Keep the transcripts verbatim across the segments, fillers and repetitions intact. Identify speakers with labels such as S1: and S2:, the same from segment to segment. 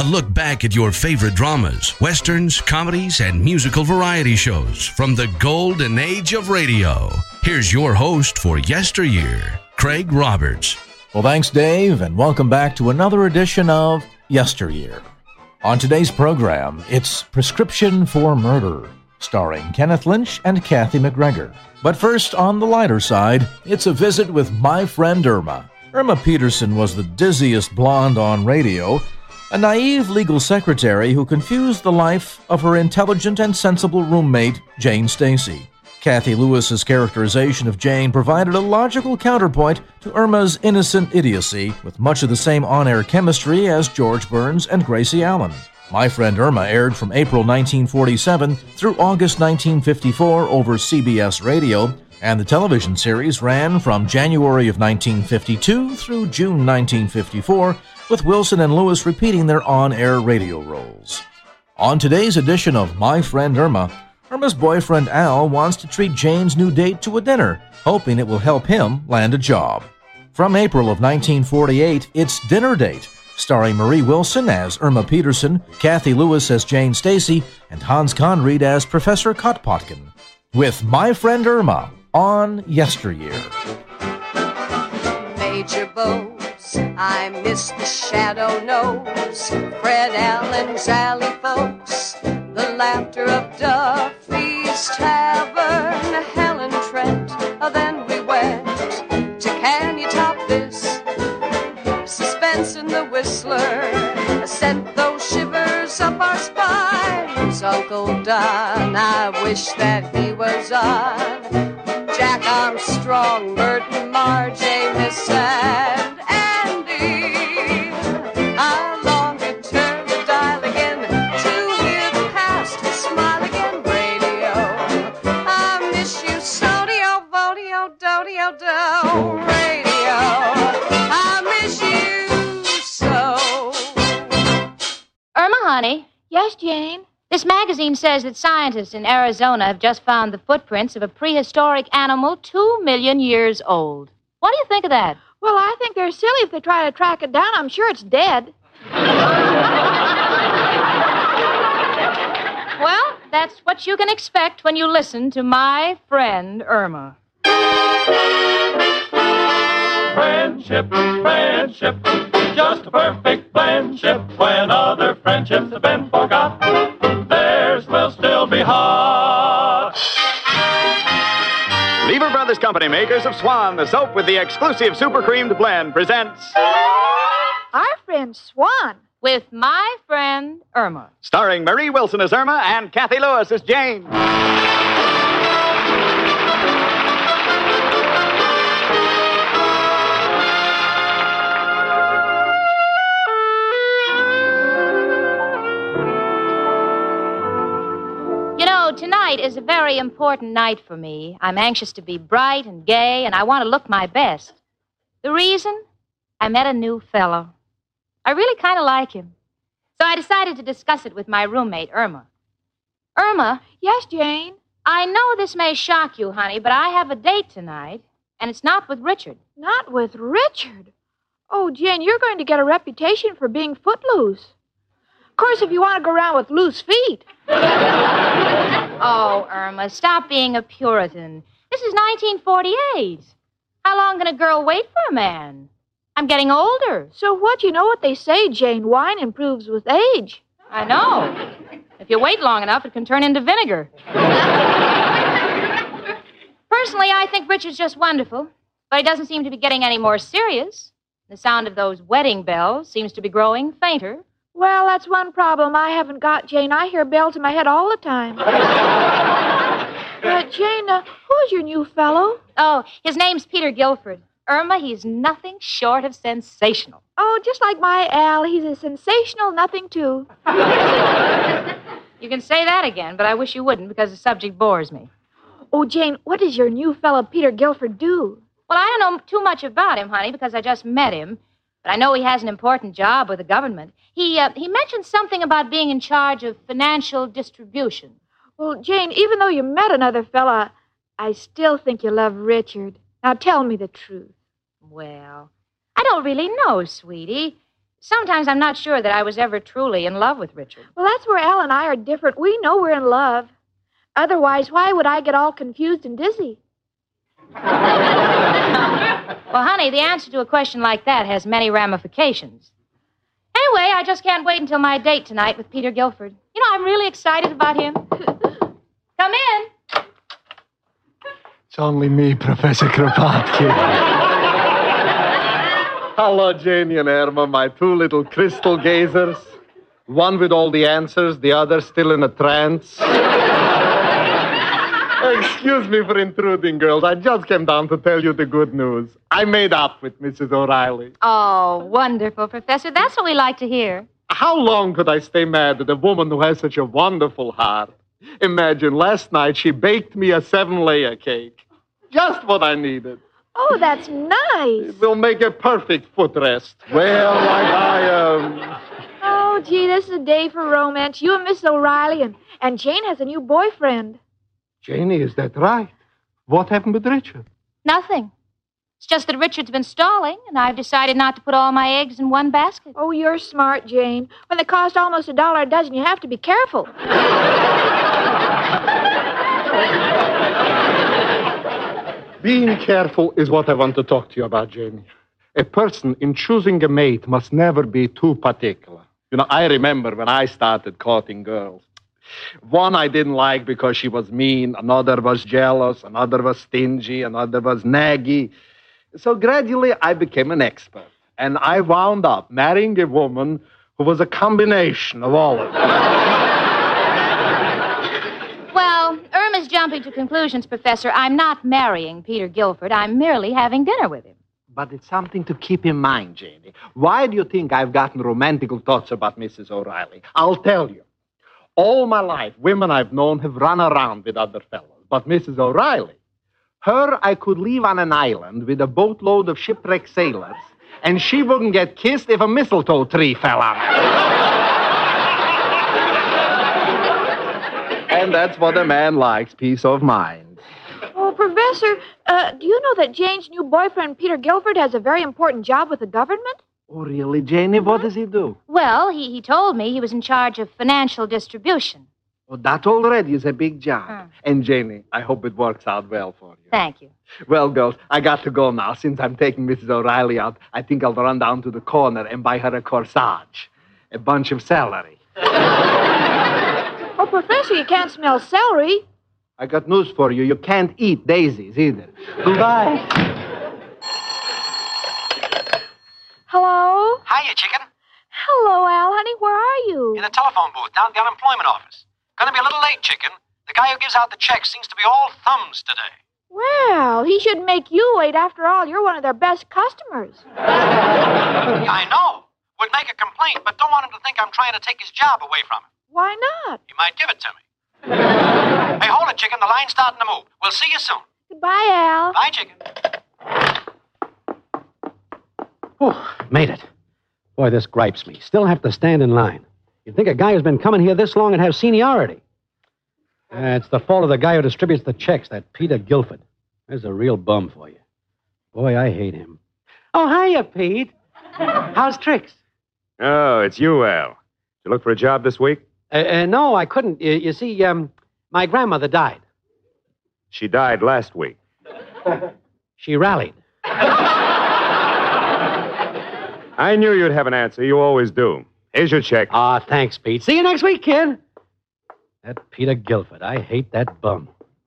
S1: A look back at your favorite dramas, westerns, comedies, and musical variety shows from the golden age of radio. Here's your host for Yesteryear, Craig Roberts.
S2: Well, thanks, Dave, and welcome back to another edition of Yesteryear. On today's program, it's Prescription for Murder, starring Kenneth Lynch and Kathy McGregor. But first, on the lighter side, it's a visit with my friend Irma. Irma Peterson was the dizziest blonde on radio, a naive legal secretary who confused the life of her intelligent and sensible roommate, Jane Stacy. Kathy Lewis's characterization of Jane provided a logical counterpoint to Irma's innocent idiocy, with much of the same on-air chemistry as George Burns and Gracie Allen. My Friend Irma aired from April nineteen forty-seven through August nineteen fifty-four over C B S Radio, and the television series ran from January of nineteen fifty-two through June nineteen fifty-four, with Wilson and Lewis repeating their on-air radio roles. On today's edition of My Friend Irma, Irma's boyfriend Al wants to treat Jane's new date to a dinner, hoping it will help him land a job. From April of nineteen forty-eight, it's Dinner Date, starring Marie Wilson as Irma Peterson, Kathy Lewis as Jane Stacy, and Hans Conried as Professor Kotpotkin, with My Friend Irma on Yesteryear.
S3: Major Bowes, I miss the shadow nose, Fred Allen's alley folks, the laughter of Duffy's Tavern, Helen Trent. Then we went to Can You Top This? Suspense in the Whistler sent those shivers up our spines. Uncle Don, I wish that he was on. Jack Armstrong, Burton, Marge, Amos, and Andy. I long to turn the dial again to hear the past smile again. Radio, I miss you, Sodio, Vodio, Dodio, Do. Radio, I miss you so.
S4: Irma, honey.
S5: Yes, Jane?
S4: This magazine says that scientists in Arizona have just found the footprints of a prehistoric animal two million years old. What do you think of that?
S5: Well, I think they're silly if they try to track it down. I'm sure it's dead.
S4: Well, that's what you can expect when you listen to My Friend Irma.
S6: Friendship, friendship, just a perfect friendship. When other friendships have been forgot, theirs will still be hot.
S7: Lever Brothers Company, makers of Swan, the soap with the exclusive super creamed blend, presents
S5: Our Friend Swan.
S4: With My Friend Irma.
S7: Starring Marie Wilson as Irma and Kathy Lewis as Jane.
S4: Tonight is a very important night for me. I'm anxious to be bright and gay, and I want to look my best. The reason? I met a new fellow. I really kind of like him. So I decided to discuss it with my roommate, Irma. Irma?
S5: Yes, Jane?
S4: I know this may shock you, honey, but I have a date tonight, and it's not with Richard.
S5: Not with Richard? Oh, Jane, you're going to get a reputation for being footloose. Of course, if you want to go around with loose feet.
S4: Oh, Irma, stop being a Puritan. This is nineteen forty-eight. How long can a girl wait for a man? I'm getting older.
S5: So what? You know what they say, Jane. Wine improves with age.
S4: I know. If you wait long enough, it can turn into vinegar. Personally, I think Richard's just wonderful, but he doesn't seem to be getting any more serious. The sound of those wedding bells seems to be growing fainter.
S5: Well, that's one problem I haven't got, Jane. I hear bells in my head all the time. uh, Jane, uh, who's your new fellow?
S4: Oh, his name's Peter Guilford. Irma, he's nothing short of sensational.
S5: Oh, just like my Al. He's a sensational nothing, too.
S4: You can say that again, but I wish you wouldn't because the subject bores me.
S5: Oh, Jane, what does your new fellow Peter Guilford do?
S4: Well, I don't know too much about him, honey, because I just met him. But I know he has an important job with the government. He uh, he mentioned something about being in charge of financial distribution.
S5: Well, Jane, even though you met another fella, I still think you love Richard. Now tell me the truth.
S4: Well, I don't really know, sweetie. sometimes I'm not sure that I was ever truly in love with Richard.
S5: Well, that's where Al and I are different. We know we're in love. Otherwise, why would I get all confused and dizzy?
S4: Well, honey, the answer to a question like that has many ramifications. Anyway, I just can't wait until my date tonight with Peter Guilford. You know, I'm really excited about him. Come in.
S8: It's only me, Professor Kropotkin. Hello, Janie and Irma, my two little crystal gazers. One with all the answers, the other still in a trance. Excuse me for intruding, girls. I just came down to tell you the good news. I made up with Missus O'Reilly.
S4: Oh, wonderful, Professor. That's what we like to hear.
S8: How long could I stay mad at a woman who has such a wonderful heart? Imagine, last night she baked me a seven-layer cake. Just what I needed.
S5: Oh, that's nice.
S8: It will make a perfect footrest. Well, like I am. Um...
S5: Oh, gee, this is a day for romance. You and Missus O'Reilly, and, and Jane has a new boyfriend.
S8: Janie, is that right? What happened with Richard?
S4: Nothing. It's just that Richard's been stalling, and I've decided not to put all my eggs in one basket.
S5: Oh, you're smart, Jane. When they cost almost a dollar a dozen, you have to be careful.
S8: Being careful is what I want to talk to you about, Janie. A person in choosing a mate must never be too particular. You know, I remember when I started courting girls. One I didn't like because she was mean, another was jealous, another was stingy, another was naggy. So gradually I became an expert, and I wound up marrying a woman who was a combination of all of them.
S4: Well, Irma's jumping to conclusions, Professor. I'm not marrying Peter Guilford. I'm merely having dinner with him.
S8: But it's something to keep in mind, Janie. Why do you think I've gotten romantical thoughts about Missus O'Reilly? I'll tell you. All my life, women I've known have run around with other fellows. But Missus O'Reilly, her I could leave on an island with a boatload of shipwrecked sailors, and she wouldn't get kissed if a mistletoe tree fell on her. And that's what a man likes, peace of mind.
S5: Oh, Professor, uh, do you know that Jane's new boyfriend, Peter Guilford, has a very important job with the government?
S8: Oh, really, Janie? What does he do?
S4: Well, he, he told me he was in charge of financial distribution.
S8: Well, that already is a big job.
S4: Hmm.
S8: And, Janie, I hope it works out well for you.
S4: Thank you.
S8: Well, girls, I got to go now. Since I'm taking Missus O'Reilly out, I think I'll run down to the corner and buy her a corsage. A bunch of celery.
S5: Oh, Professor, you can't smell celery.
S8: I got news for you. You can't eat daisies either. Goodbye.
S5: Hello?
S9: Hiya, chicken.
S5: Hello, Al, honey. Where are you?
S9: In the telephone booth down at the unemployment office. Gonna be a little late, chicken. The guy who gives out the checks seems to be all thumbs today.
S5: Well, he shouldn't make you wait. After all, you're one of their best customers.
S9: Yeah, I know. Would make a complaint, but don't want him to think I'm trying to take his job away from him.
S5: Why not?
S9: He might give it to me. Hey, hold it, chicken. The line's starting to move. We'll see you soon.
S5: Goodbye, Al.
S9: Bye, chicken.
S10: Oh, made it. Boy, this gripes me. Still have to stand in line. You'd think a guy who's been coming here this long would have seniority. Uh, it's the fault of the guy who distributes the checks, that Peter Guilford. There's a real bum for you. Boy, I hate him. Oh, hiya, Pete. How's tricks?
S11: Oh, it's you, Al. Did you look for a job this week?
S10: Uh, uh, no, I couldn't. You, you see, um, my grandmother died.
S11: She died last week.
S10: She rallied.
S11: I knew you'd have an answer. You always do. Here's your check.
S10: Ah, thanks, Pete. See you next week, kid. That Peter Guilford. I hate that bum.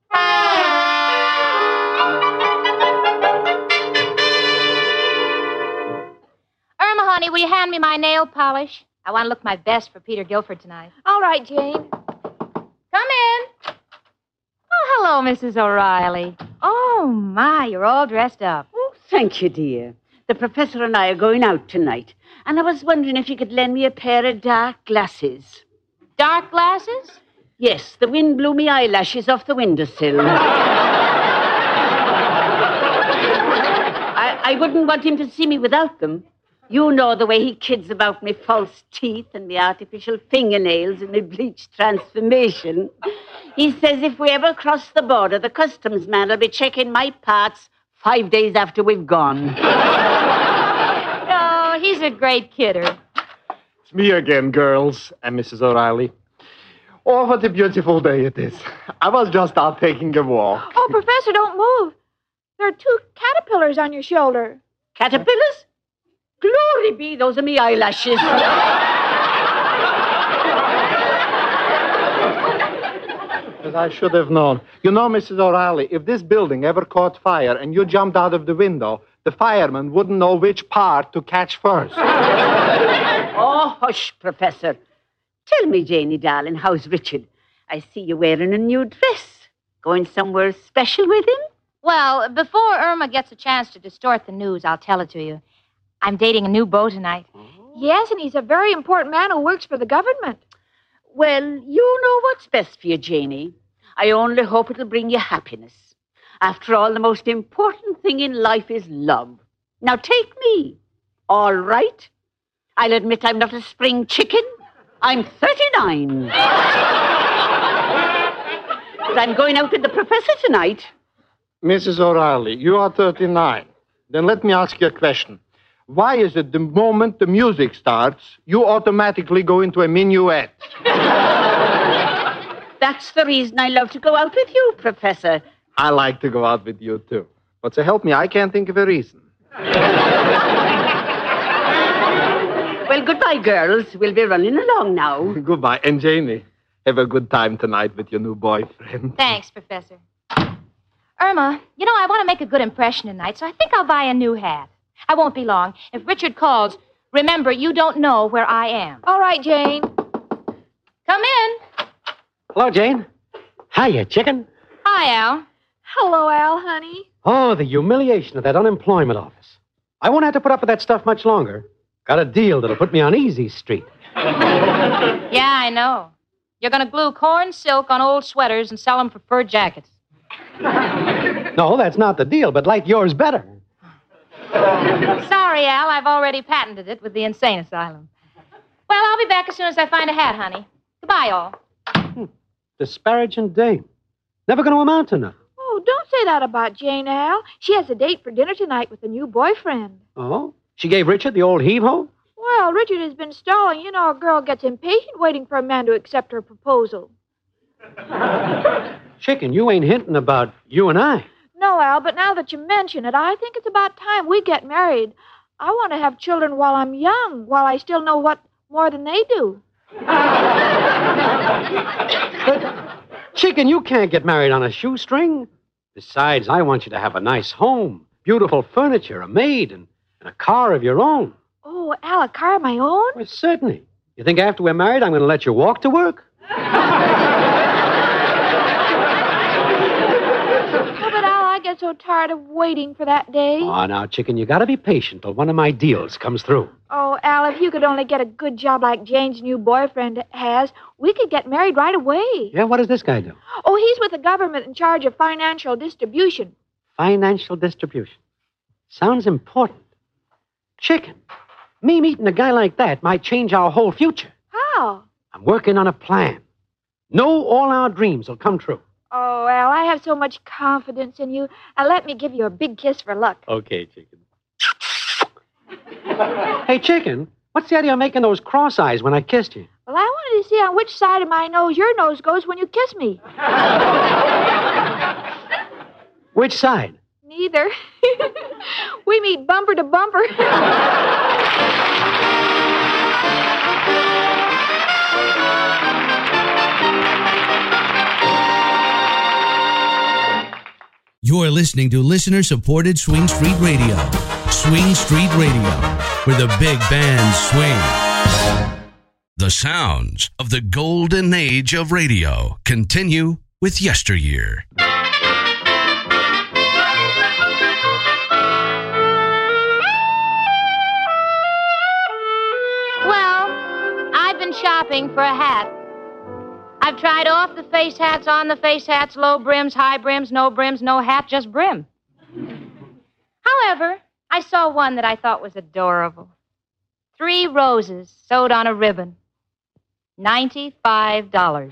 S4: Irma, honey, will you hand me my nail polish? I want to look my best for Peter Guilford tonight.
S5: All right, Jane.
S4: Come in. Oh, hello, Missus O'Reilly. Oh, my, you're all dressed up.
S12: Oh, thank you, dear. The professor and I are going out tonight, and I was wondering if you could lend me a pair of dark glasses.
S4: Dark glasses?
S12: Yes, the wind blew me eyelashes off the windowsill. I, I wouldn't want him to see me without them. You know the way he kids about me false teeth and me artificial fingernails and me bleach transformation. He says if we ever cross the border, the customs man will be checking my parts five days after we've gone.
S4: Oh, he's a great kidder.
S8: me again, girls and Missus O'Reilly. Oh, what a beautiful day it is. I was just out taking a walk.
S5: Oh, Professor, don't move. There are two caterpillars on your shoulder.
S12: Caterpillars? Glory be, those are me eyelashes.
S8: As I should have known. You know, Missus O'Reilly, if this building ever caught fire and you jumped out of the window, the fireman wouldn't know which part to catch first.
S12: Oh, hush, Professor. Tell me, Janie, darling, how's Richard? I see you wearing a new dress. Going somewhere special with him?
S4: Well, before Irma gets a chance to distort the news, I'll tell it to you. I'm dating a new beau tonight.
S5: Yes, and he's a very important man who works for the government.
S12: Well, you know what's best for you, Janie. I only hope it'll bring you happiness. After all, the most important thing in life is love. Now take me. All right? I'll admit I'm not a spring chicken. I'm thirty-nine. But I'm going out with the professor tonight.
S8: Missus O'Reilly, you are thirty-nine. Then let me ask you a question. Why is it the moment the music starts, you automatically go into a minuet?
S12: That's the reason I love to go out with you, Professor.
S8: I like to go out with you, too. But to help me, I can't think of a reason.
S12: Well, goodbye, girls. We'll be running along now.
S8: Goodbye. And Janie, have a good time tonight with your new boyfriend.
S4: Thanks, Professor. Irma, you know, I want to make a good impression tonight, so I think I'll buy a new hat. I won't be long. If Richard calls, remember, you don't know where I am.
S5: All right, Jane.
S4: Come in.
S10: Hello, Jane. Hiya, chicken.
S4: Hi, Al.
S5: Hello, Al, honey.
S10: Oh, the humiliation of that unemployment office. I won't have to put up with that stuff much longer. Got a deal that'll put me on Easy Street.
S4: Yeah, I know. You're going to glue corn silk on old sweaters and sell them for fur jackets.
S10: No, that's not the deal, but like yours better.
S4: Sorry, Al. I've already patented it with the insane asylum. Well, I'll be back as soon as I find a hat, honey. Goodbye, all.
S10: Hmm. Disparaging dame. Never going to amount to nothing.
S5: Oh, don't say that about Jane, Al. She has a date for dinner tonight with a new boyfriend.
S10: Oh? She gave Richard the old heave-ho?
S5: Well, Richard has been stalling. You know, a girl gets impatient waiting for a man to accept her proposal.
S10: Chicken, you ain't hinting about you and I.
S5: No, Al, but now that you mention it, I think it's about time we get married. I want to have children while I'm young, while I still know what more than they do.
S10: But, Chicken, you can't get married on a shoestring. Besides, I want you to have a nice home, beautiful furniture, a maid, and, and a car of your own.
S5: Oh, Al, a car of my own?
S10: Well, certainly. You think after we're married, I'm going to let you walk to work?
S5: I get so tired of waiting for that day.
S10: Oh, now, Chicken, you got to be patient till one of my deals comes through.
S5: Oh, Al, if you could only get a good job like Jane's new boyfriend has, we could get married right away.
S10: Yeah, what does this guy do?
S5: Oh, he's with the government in charge of financial distribution.
S10: Financial distribution. Sounds important. Chicken, me meeting a guy like that might change our whole future.
S5: How?
S10: I'm working on a plan. Know all our dreams will come true.
S5: Oh, Al, I have so much confidence in you. Uh, let me give you a big kiss for luck.
S10: Okay, Chicken. Hey, Chicken, what's the idea of making those cross eyes when I kissed you?
S5: Well, I wanted to see on which side of my nose your nose goes when you kiss me.
S10: Which side?
S5: Neither. We meet bumper to bumper.
S1: You're listening to listener-supported Swing Street Radio. Swing Street Radio, where the big bands swing. The sounds of the golden age of radio continue with Yesteryear.
S4: Well, I've been shopping for a hat. I've tried off the face hats, on the face hats, low brims, high brims, no brims, no hat, just brim. However, I saw one that I thought was adorable. Three roses sewed on a ribbon. ninety-five dollars.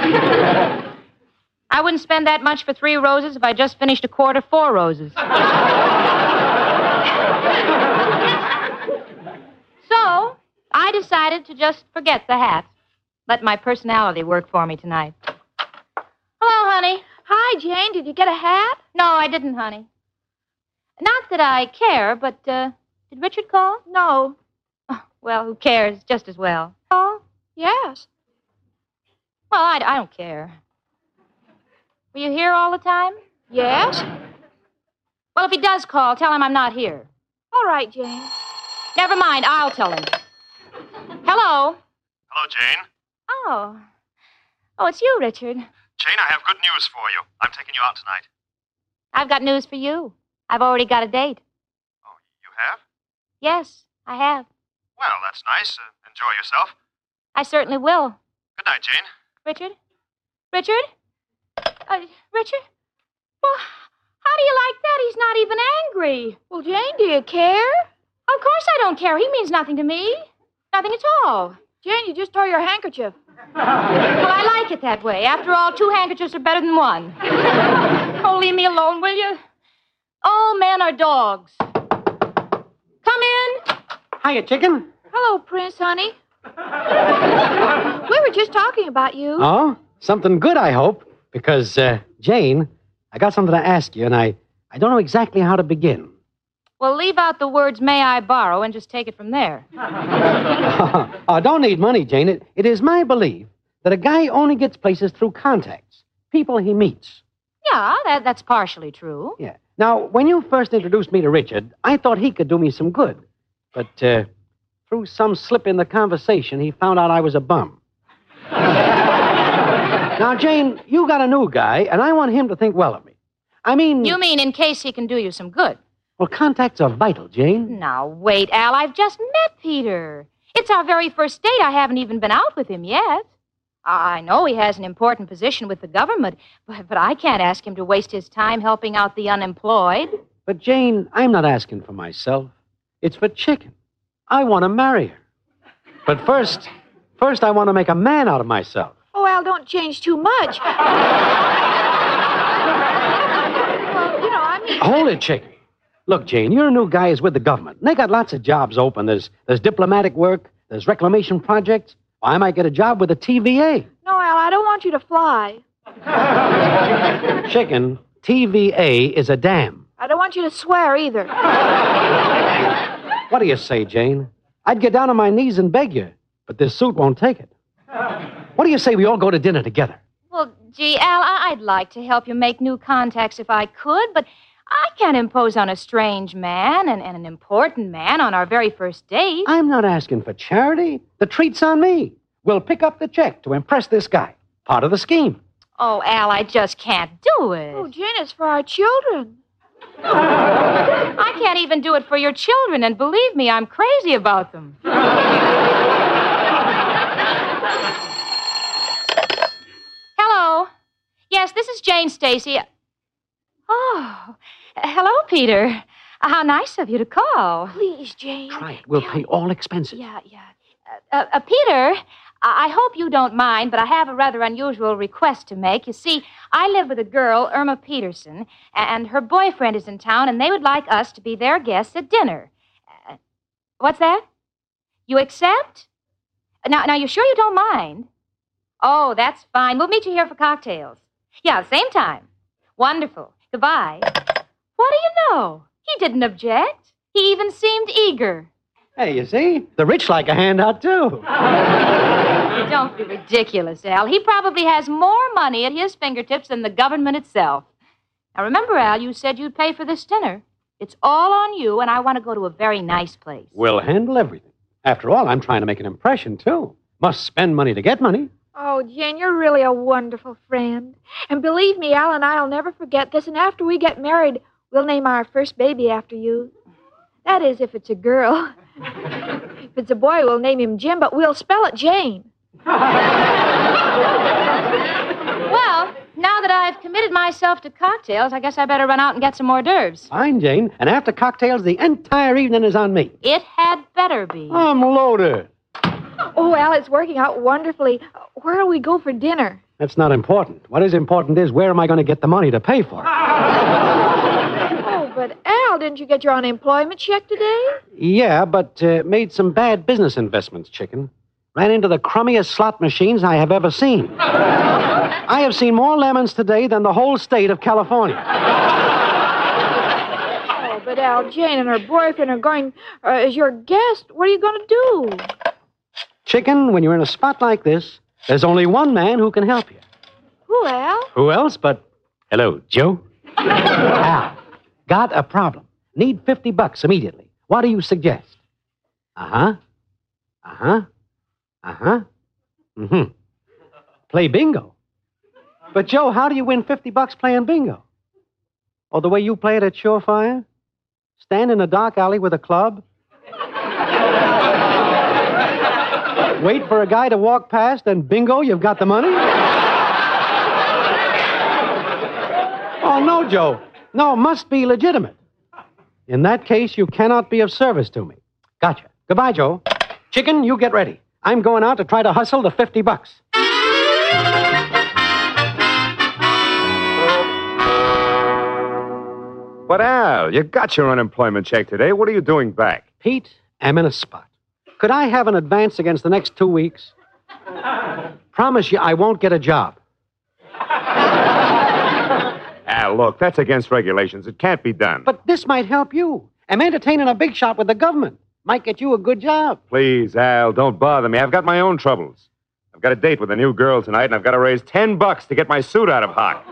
S4: I wouldn't spend that much for three roses if I just finished a quart of four roses. So, I decided to just forget the hat. Let my personality work for me tonight. Hello, honey.
S5: Hi, Jane. Did you get a hat?
S4: No, I didn't, honey. Not that I care, but, uh, did Richard call?
S5: No.
S4: Oh, well, who cares? Just as well.
S5: Oh, yes.
S4: Well, I, I don't care. Were you here all the time?
S5: Yes.
S4: Well, if he does call, tell him I'm not here.
S5: All right, Jane.
S4: Never mind. I'll tell him. Hello.
S9: Hello, Jane.
S4: Oh. Oh, it's you, Richard.
S9: Jane, I have good news for you. I'm taking you out tonight.
S4: I've got news for you. I've already got a date.
S9: Oh, you have?
S4: Yes, I have.
S9: Well, that's nice. Uh, enjoy yourself.
S4: I certainly will.
S9: Good night, Jane.
S4: Richard? Richard? Uh, Richard? Well, how do you like that? He's not even angry.
S5: Well, Jane, do you care?
S4: Of course I don't care. He means nothing to me. Nothing at all.
S5: Jane, you just tore your handkerchief.
S4: Well, I like it that way. After all, two handkerchiefs are better than one. Oh, leave me alone, will you? All men are dogs. Come in.
S10: Hiya, chicken.
S5: Hello, Prince, honey. We were just talking about you.
S10: Oh? Something good, I hope. Because, uh, Jane, I got something to ask you, and I, I don't know exactly how to begin.
S4: Well, leave out the words, may I borrow, and just take it from there.
S10: Oh, don't need money, Jane. It, it is my belief that a guy only gets places through contacts, people he meets.
S4: Yeah, that, that's partially true.
S10: Yeah. Now, when you first introduced me to Richard, I thought he could do me some good. But uh, through some slip in the conversation, he found out I was a bum. Now, Jane, you got a new guy, and I want him to think well of me. I mean...
S4: You mean in case he can do you some good?
S10: Well, contacts are vital, Jane.
S4: Now, wait, Al. I've just met Peter. It's our very first date. I haven't even been out with him yet. I know he has an important position with the government, but, but I can't ask him to waste his time helping out the unemployed.
S10: But, Jane, I'm not asking for myself. It's for Chicken. I want to marry her. But first, first I want to make a man out of myself.
S5: Oh, Al, don't change too much. Well, you know, I mean...
S10: Hold it, Chicken. Look, Jane, your new guy is with the government. And they got lots of jobs open. There's, there's diplomatic work. There's reclamation projects. I might get a job with the T V A.
S5: No, Al, I don't want you to fly.
S10: Chicken, T V A is a dam.
S5: I don't want you to swear either.
S10: What do you say, Jane? I'd get down on my knees and beg you, but this suit won't take it. What do you say we all go to dinner together?
S4: Well, gee, Al, I- I'd like to help you make new contacts if I could, but I can't impose on a strange man and, and an important man on our very first date.
S10: I'm not asking for charity. The treat's on me. We'll pick up the check to impress this guy. Part of the scheme.
S4: Oh, Al, I just can't do it.
S5: Oh, Jane, it's for our children.
S4: I can't even do it for your children, and believe me, I'm crazy about them. Hello. Yes, this is Jane Stacy. Oh, hello, Peter. How nice of you to call.
S5: Please, Jane.
S10: Try it. We'll pay all expenses.
S4: Yeah, yeah. Uh, uh, uh, Peter, I-, I hope you don't mind, but I have a rather unusual request to make. You see, I live with a girl, Irma Peterson, and her boyfriend is in town, and they would like us to be their guests at dinner. Uh, what's that? You accept? Now, now, you sure you don't mind? Oh, that's fine. We'll meet you here for cocktails. Yeah, same time. Wonderful. Goodbye. What do you know? He didn't object. He even seemed eager.
S10: Hey, you see? The rich like a handout, too.
S4: Don't be ridiculous, Al. He probably has more money at his fingertips than the government itself. Now, remember, Al, you said you'd pay for this dinner. It's all on you, and I want to go to a very nice place.
S10: We'll handle everything. After all, I'm trying to make an impression, too. Must spend money to get money.
S5: Oh, Jane, you're really a wonderful friend. And believe me, Al and I'll never forget this. And after we get married, we'll name our first baby after you. That is, if it's a girl. If it's a boy, we'll name him Jim, but we'll spell it Jane.
S4: Well, now that I've committed myself to cocktails, I guess I better run out and get some hors d'oeuvres.
S10: Fine, Jane. And after cocktails, the entire evening is on me.
S4: It had better be.
S10: I'm loaded.
S5: Oh, Al, it's working out wonderfully. Where'll we go for dinner?
S10: That's not important. What is important is where am I going to get the money to pay for it?
S5: Oh, but Al, didn't you get your unemployment check today?
S10: Yeah, but uh, made some bad business investments, Chicken. Ran into the crummiest slot machines I have ever seen. I have seen more lemons today than the whole state of California.
S5: Oh, but Al, Jane and her boyfriend are going uh, as your guest. What are you going to do?
S10: Chicken, when you're in a spot like this, there's only one man who can help you.
S5: Who, Al?
S10: Who else but... Hello, Joe? Al, got a problem. Need fifty bucks immediately. What do you suggest? Uh-huh. Uh-huh. Uh-huh. Mm-hmm. Play bingo. But, Joe, how do you win fifty bucks playing bingo? Or the way you play it at Surefire? Stand in a dark alley with a club? Wait for a guy to walk past, and bingo, you've got the money? Oh, no, Joe. No, must be legitimate. In that case, you cannot be of service to me. Gotcha. Goodbye, Joe. Chicken, you get ready. I'm going out to try to hustle the fifty bucks.
S11: But, Al, you got your unemployment check today. What are you doing back?
S10: Pete, I'm in a spot. Could I have an advance against the next two weeks? Promise you I won't get a job.
S11: Al, look, that's against regulations. It can't be done.
S10: But this might help you. I'm entertaining a big shot with the government. Might get you a good job.
S11: Please, Al, don't bother me. I've got my own troubles. I've got a date with a new girl tonight, and I've got to raise ten bucks to get my suit out of hock.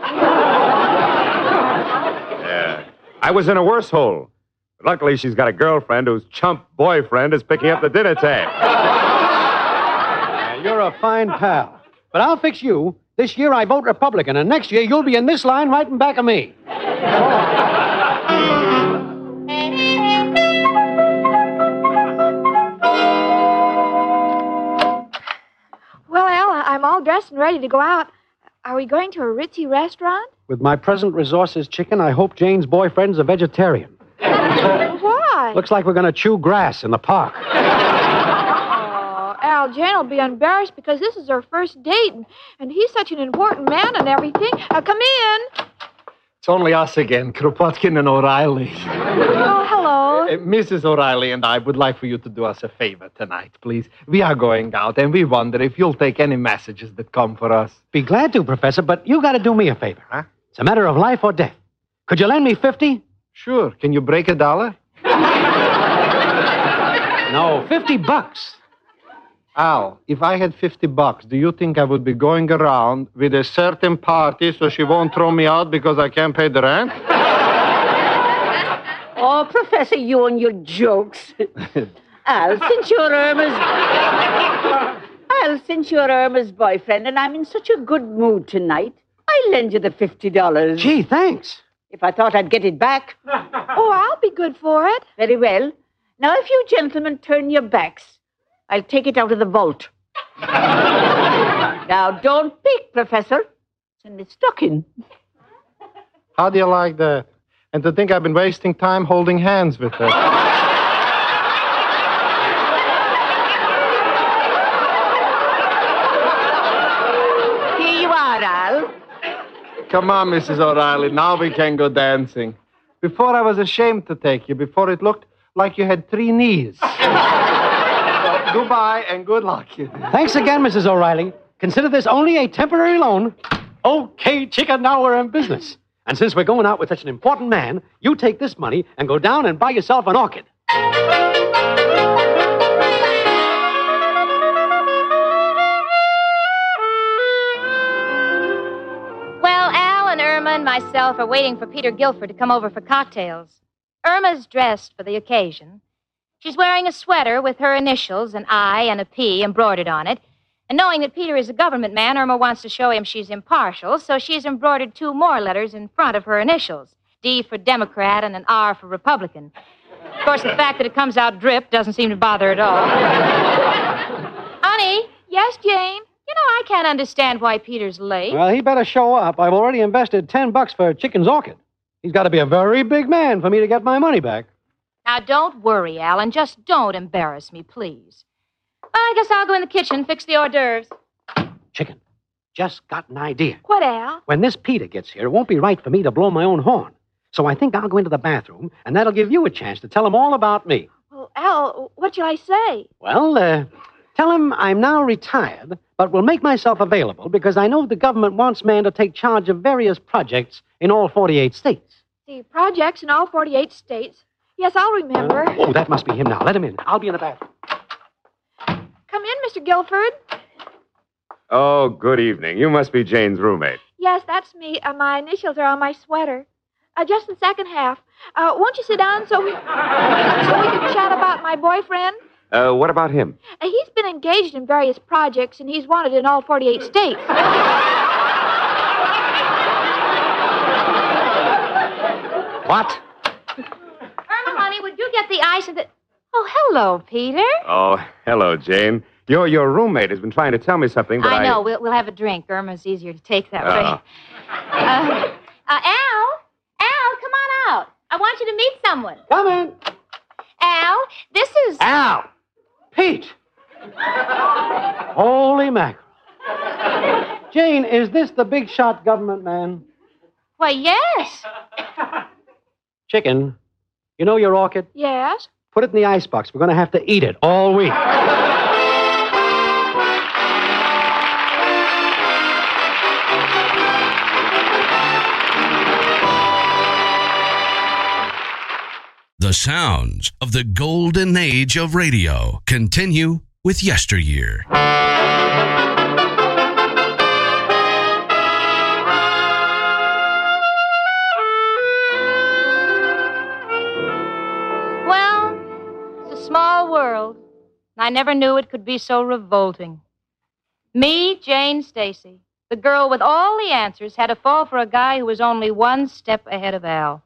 S11: Yeah. I was in a worse hole. But luckily, she's got a girlfriend whose chump boyfriend is picking up the dinner tab.
S10: Yeah, you're a fine pal. But I'll fix you. This year I vote Republican, and next year you'll be in this line right in back of me.
S5: Well, Al, I'm all dressed and ready to go out. Are we going to a ritzy restaurant?
S10: With my present resources, Chicken, I hope Jane's boyfriend's a vegetarian.
S5: Why?
S10: Looks like we're going to chew grass in the park.
S5: Oh, Al, Jane will be embarrassed because this is her first date, and, and he's such an important man and everything. Uh, come in.
S8: It's only us again, Kropotkin and O'Reilly.
S5: Oh, hello.
S8: Uh, Missus O'Reilly and I would like for you to do us a favor tonight, please. We are going out, and we wonder if you'll take any messages that come for us.
S10: Be glad to, Professor, but you got to do me a favor.
S8: Huh?
S10: It's a matter of life or death. Could you lend me fifty?
S8: Sure. Can you break a dollar?
S10: No, fifty bucks.
S8: Al, if I had fifty bucks, do you think I would be going around with a certain party so she won't throw me out because I can't pay the rent?
S12: Oh, Professor, you and your jokes. Al, since you're Irma's... Al, since you're Irma's boyfriend and I'm in such a good mood tonight, I'll lend you the fifty dollars.
S10: Gee, thanks.
S12: If I thought I'd get it back.
S5: Oh, I'll be good for it.
S12: Very well. Now, if you gentlemen turn your backs, I'll take it out of the vault. Now, don't peek, Professor. It's in the stocking.
S8: How do you like that? And to think I've been wasting time holding hands with her.
S12: Here you are, Al.
S8: Come on, Missus O'Reilly. Now we can go dancing. Before I was ashamed to take you. Before it looked like you had three knees. So, goodbye and good luck.
S10: Thanks again, Missus O'Reilly. Consider this only a temporary loan. Okay, Chicken, now we're in business. And since we're going out with such an important man, you take this money and go down and buy yourself an orchid.
S4: Well, Al and Irma and myself are waiting for Peter Guilford to come over for cocktails. Irma's dressed for the occasion. She's wearing a sweater with her initials, an I and a P embroidered on it. And knowing that Peter is a government man, Irma wants to show him she's impartial, so she's embroidered two more letters in front of her initials, D for Democrat and an R for Republican. Of course, the fact that it comes out drip doesn't seem to bother her at all. Honey?
S5: Yes, Jane?
S4: You know, I can't understand why Peter's late.
S10: Well, he better show up. I've already invested ten bucks for Chicken's orchid. He's got to be a very big man for me to get my money back.
S4: Now, don't worry, Alan. Just don't embarrass me, please. Well, I guess I'll go in the kitchen, fix the hors d'oeuvres.
S10: Chicken, just got an idea.
S5: What, Al?
S10: When this Peter gets here, it won't be right for me to blow my own horn. So I think I'll go into the bathroom, and that'll give you a chance to tell him all about me.
S5: Well, Al, what shall I say?
S10: Well, uh, tell him I'm now retired, but will make myself available because I know the government wants man to take charge of various projects in all forty-eight states.
S5: The projects in all forty-eight states. Yes, I'll remember.
S10: Oh, that must be him now. Let him in. I'll be in the bathroom.
S5: Come in, Mister Guilford.
S11: Oh, good evening. You must be Jane's roommate.
S5: Yes, that's me. Uh, my initials are on my sweater. Uh, just the second half. Uh, won't you sit down so we, so we can chat about my boyfriend?
S11: Uh, what about him?
S5: Uh, he's been engaged in various projects, and he's wanted in all forty-eight states.
S11: What?
S4: Irma, honey, would you get the ice and the... Oh, hello, Peter.
S11: Oh, hello, Jane. Your your roommate has been trying to tell me something, but I...
S4: I know. We'll, we'll have a drink. Irma's easier to take that
S11: Oh.
S4: way. Uh, uh, Al? Al, come on out. I want you to meet someone.
S10: Come in.
S4: Al, this is...
S10: Al! Pete! Holy mackerel. Jane, is this the big shot government man?
S4: Why, yes.
S10: Chicken, you know your orchid?
S5: Yes?
S10: Put it in the icebox. We're going to have to eat it all week.
S1: The sounds of the golden age of radio continue with Yesteryear.
S4: Well, it's a small world. I never knew it could be so revolting. Me, Jane Stacy, the girl with all the answers, had to fall for a guy who was only one step ahead of Al.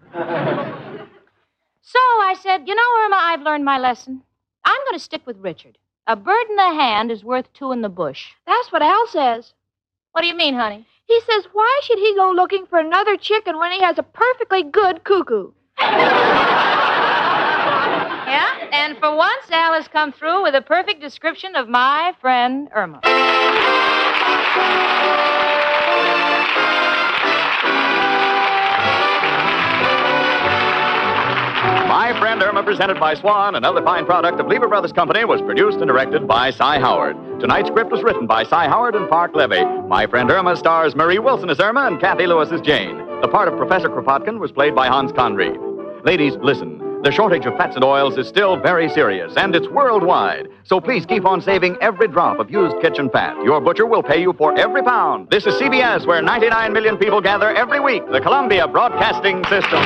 S4: So I said, you know, Irma, I've learned my lesson. I'm going to stick with Richard. A bird in the hand is worth two in the bush.
S5: That's what Al says.
S4: What do you mean, honey?
S5: He says, why should he go looking for another chicken when he has a perfectly good cuckoo?
S4: Yeah, and for once, Al has come through with a perfect description of my friend Irma.
S7: My Friend Irma, presented by Swan, another fine product of Lever Brothers Company, was produced and directed by Cy Howard. Tonight's script was written by Cy Howard and Park Levy. My Friend Irma stars Marie Wilson as Irma and Kathy Lewis as Jane. The part of Professor Kropotkin was played by Hans Conried. Ladies, listen. The shortage of fats and oils is still very serious, and it's worldwide. So please keep on saving every drop of used kitchen fat. Your butcher will pay you for every pound. This is C B S, where ninety-nine million people gather every week. The Columbia Broadcasting System.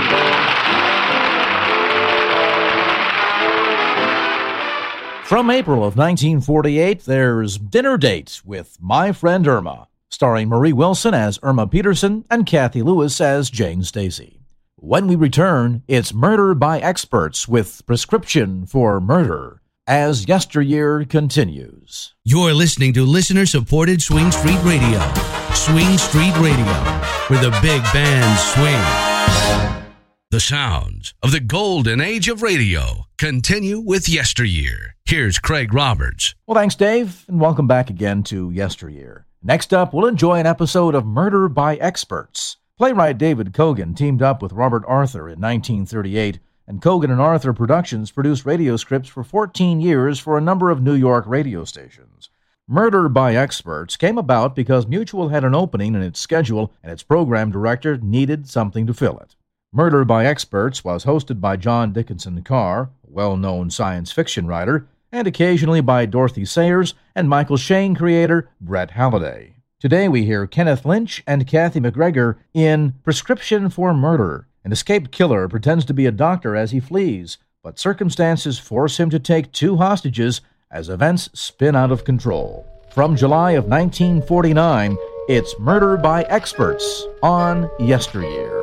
S2: From April of nineteen forty-eight, there's Dinner Date with My Friend Irma, starring Marie Wilson as Irma Peterson and Kathy Lewis as Jane Stacy. When we return, it's Murder by Experts with Prescription for Murder, as Yesteryear continues.
S1: You're listening to listener-supported Swing Street Radio. Swing Street Radio, where the big bands swing. The sounds of the golden age of radio continue with Yesteryear. Here's Craig Roberts.
S2: Well, thanks, Dave, and welcome back again to Yesteryear. Next up, we'll enjoy an episode of Murder by Experts. Playwright David Kogan teamed up with Robert Arthur in nineteen thirty-eight, and Kogan and Arthur Productions produced radio scripts for fourteen years for a number of New York radio stations. Murder by Experts came about because Mutual had an opening in its schedule, and its program director needed something to fill it. Murder by Experts was hosted by John Dickinson Carr, a well-known science fiction writer, and occasionally by Dorothy Sayers and Michael Shane creator Brett Halliday. Today we hear Kenneth Lynch and Kathy McGregor in Prescription for Murder. An escaped killer pretends to be a doctor as he flees, but circumstances force him to take two hostages as events spin out of control. From July of nineteen forty-nine, it's Murder by Experts on Yesteryear.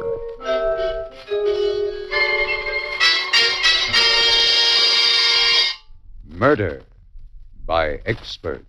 S13: Murder by Experts.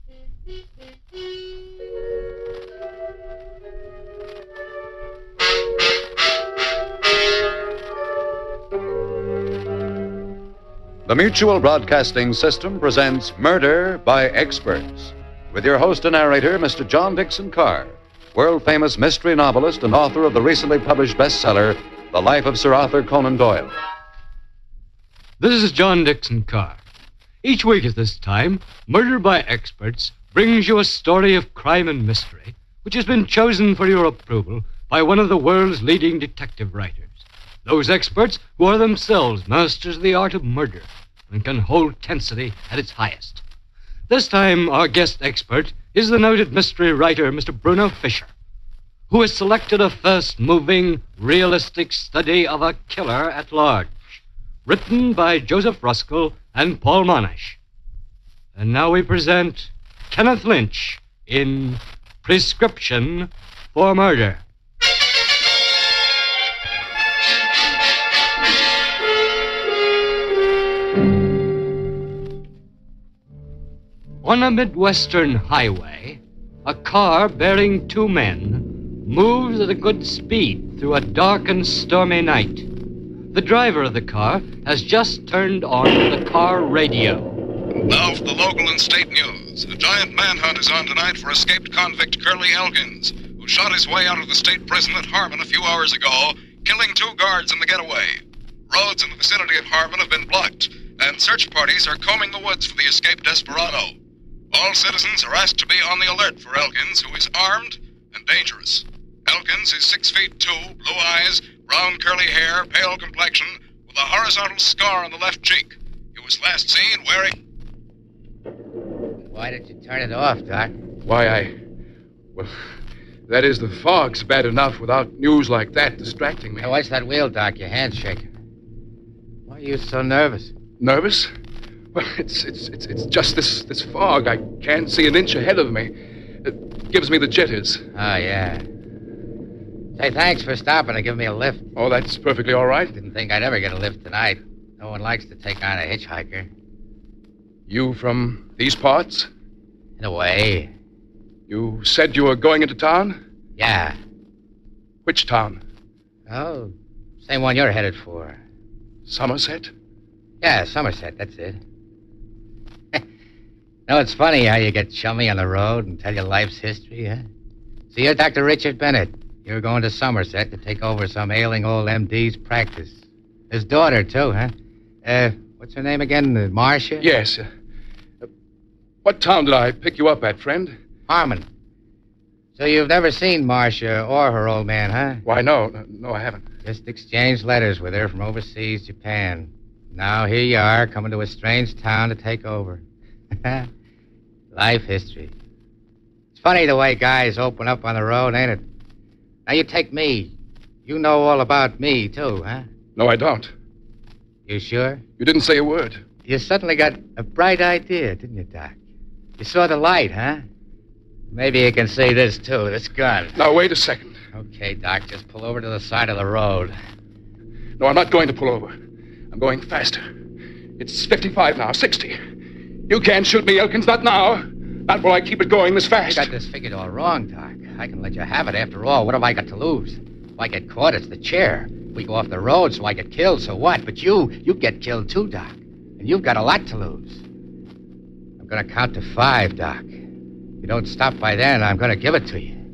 S13: The Mutual Broadcasting System presents Murder by Experts, with your host and narrator, Mister John Dixon Carr, world-famous mystery novelist and author of the recently published bestseller, The Life of Sir Arthur Conan Doyle.
S14: This is John Dixon Carr. Each week at this time, Murder by Experts brings you a story of crime and mystery which has been chosen for your approval by one of the world's leading detective writers. Those experts who are themselves masters of the art of murder and can hold tensity at its highest. This time, our guest expert is the noted mystery writer, Mister Bruno Fisher, who has selected a fast-moving, realistic study of a killer at large, written by Joseph Ruskell and Paul Monash. And now we present Kenneth Lynch in Prescription for Murder. On a Midwestern highway, a car bearing two men moves at a good speed through a dark and stormy night. The driver of the car has just turned on the car radio.
S15: Now for the local and state news. A giant manhunt is on tonight for escaped convict Curly Elkins, who shot his way out of the state prison at Harmon a few hours ago, killing two guards in the getaway. Roads in the vicinity of Harmon have been blocked, and search parties are combing the woods for the escaped desperado. All citizens are asked to be on the alert for Elkins, who is armed and dangerous. Elkins is six feet two, blue eyes, brown curly hair, pale complexion, with a horizontal scar on the left cheek. He was last seen wearing...
S16: Why did you turn it off, Doc?
S17: Why, I... Well, that is, the fog's bad enough without news like that distracting me.
S16: Hey, watch that wheel, Doc. Your hand's shaking. Why are you so nervous?
S17: Nervous? Well, it's it's it's it's just this this fog. I can't see an inch ahead of me. It gives me the jitters.
S16: Oh, yeah. Say, thanks for stopping to give me a lift.
S17: Oh, that's perfectly all right.
S16: Didn't think I'd ever get a lift tonight. No one likes to take on a hitchhiker.
S17: You from these parts?
S16: In a way.
S17: You said you were going into town?
S16: Yeah.
S17: Which town?
S16: Oh, same one you're headed for.
S17: Somerset?
S16: Yeah, Somerset, that's it. No, it's funny how you get chummy on the road and tell your life's history, huh? So you're Doctor Richard Bennett. You're going to Somerset to take over some ailing old M D's practice. His daughter, too, huh? Uh, what's her name again? Uh, Marcia?
S17: Yes. Uh, uh, what town did I pick you up at, friend?
S16: Harmon. So you've never seen Marcia or her old man, huh?
S17: Why, no. No, no I haven't.
S16: Just exchanged letters with her from overseas Japan. Now here you are, coming to a strange town to take over. Life history. It's funny the way guys open up on the road, ain't it? Now you take me. You know all about me, too, huh?
S17: No, I don't.
S16: You sure?
S17: You didn't say a word.
S16: You suddenly got a bright idea, didn't you, Doc? You saw the light, huh? Maybe you can see this, too, this gun.
S17: Now, wait a second.
S16: Okay, Doc, just pull over to the side of the road.
S17: No, I'm not going to pull over. I'm going faster. It's fifty-five now, sixty. You can't shoot me, Elkins, not now. Not while I keep it going this fast.
S16: You got this figured all wrong, Doc. I can let you have it. After all, what have I got to lose? If I get caught, it's the chair. We go off the road, so I get killed, so what? But you, you get killed too, Doc. And you've got a lot to lose. I'm going to count to five, Doc. If you don't stop by then, I'm going to give it to you.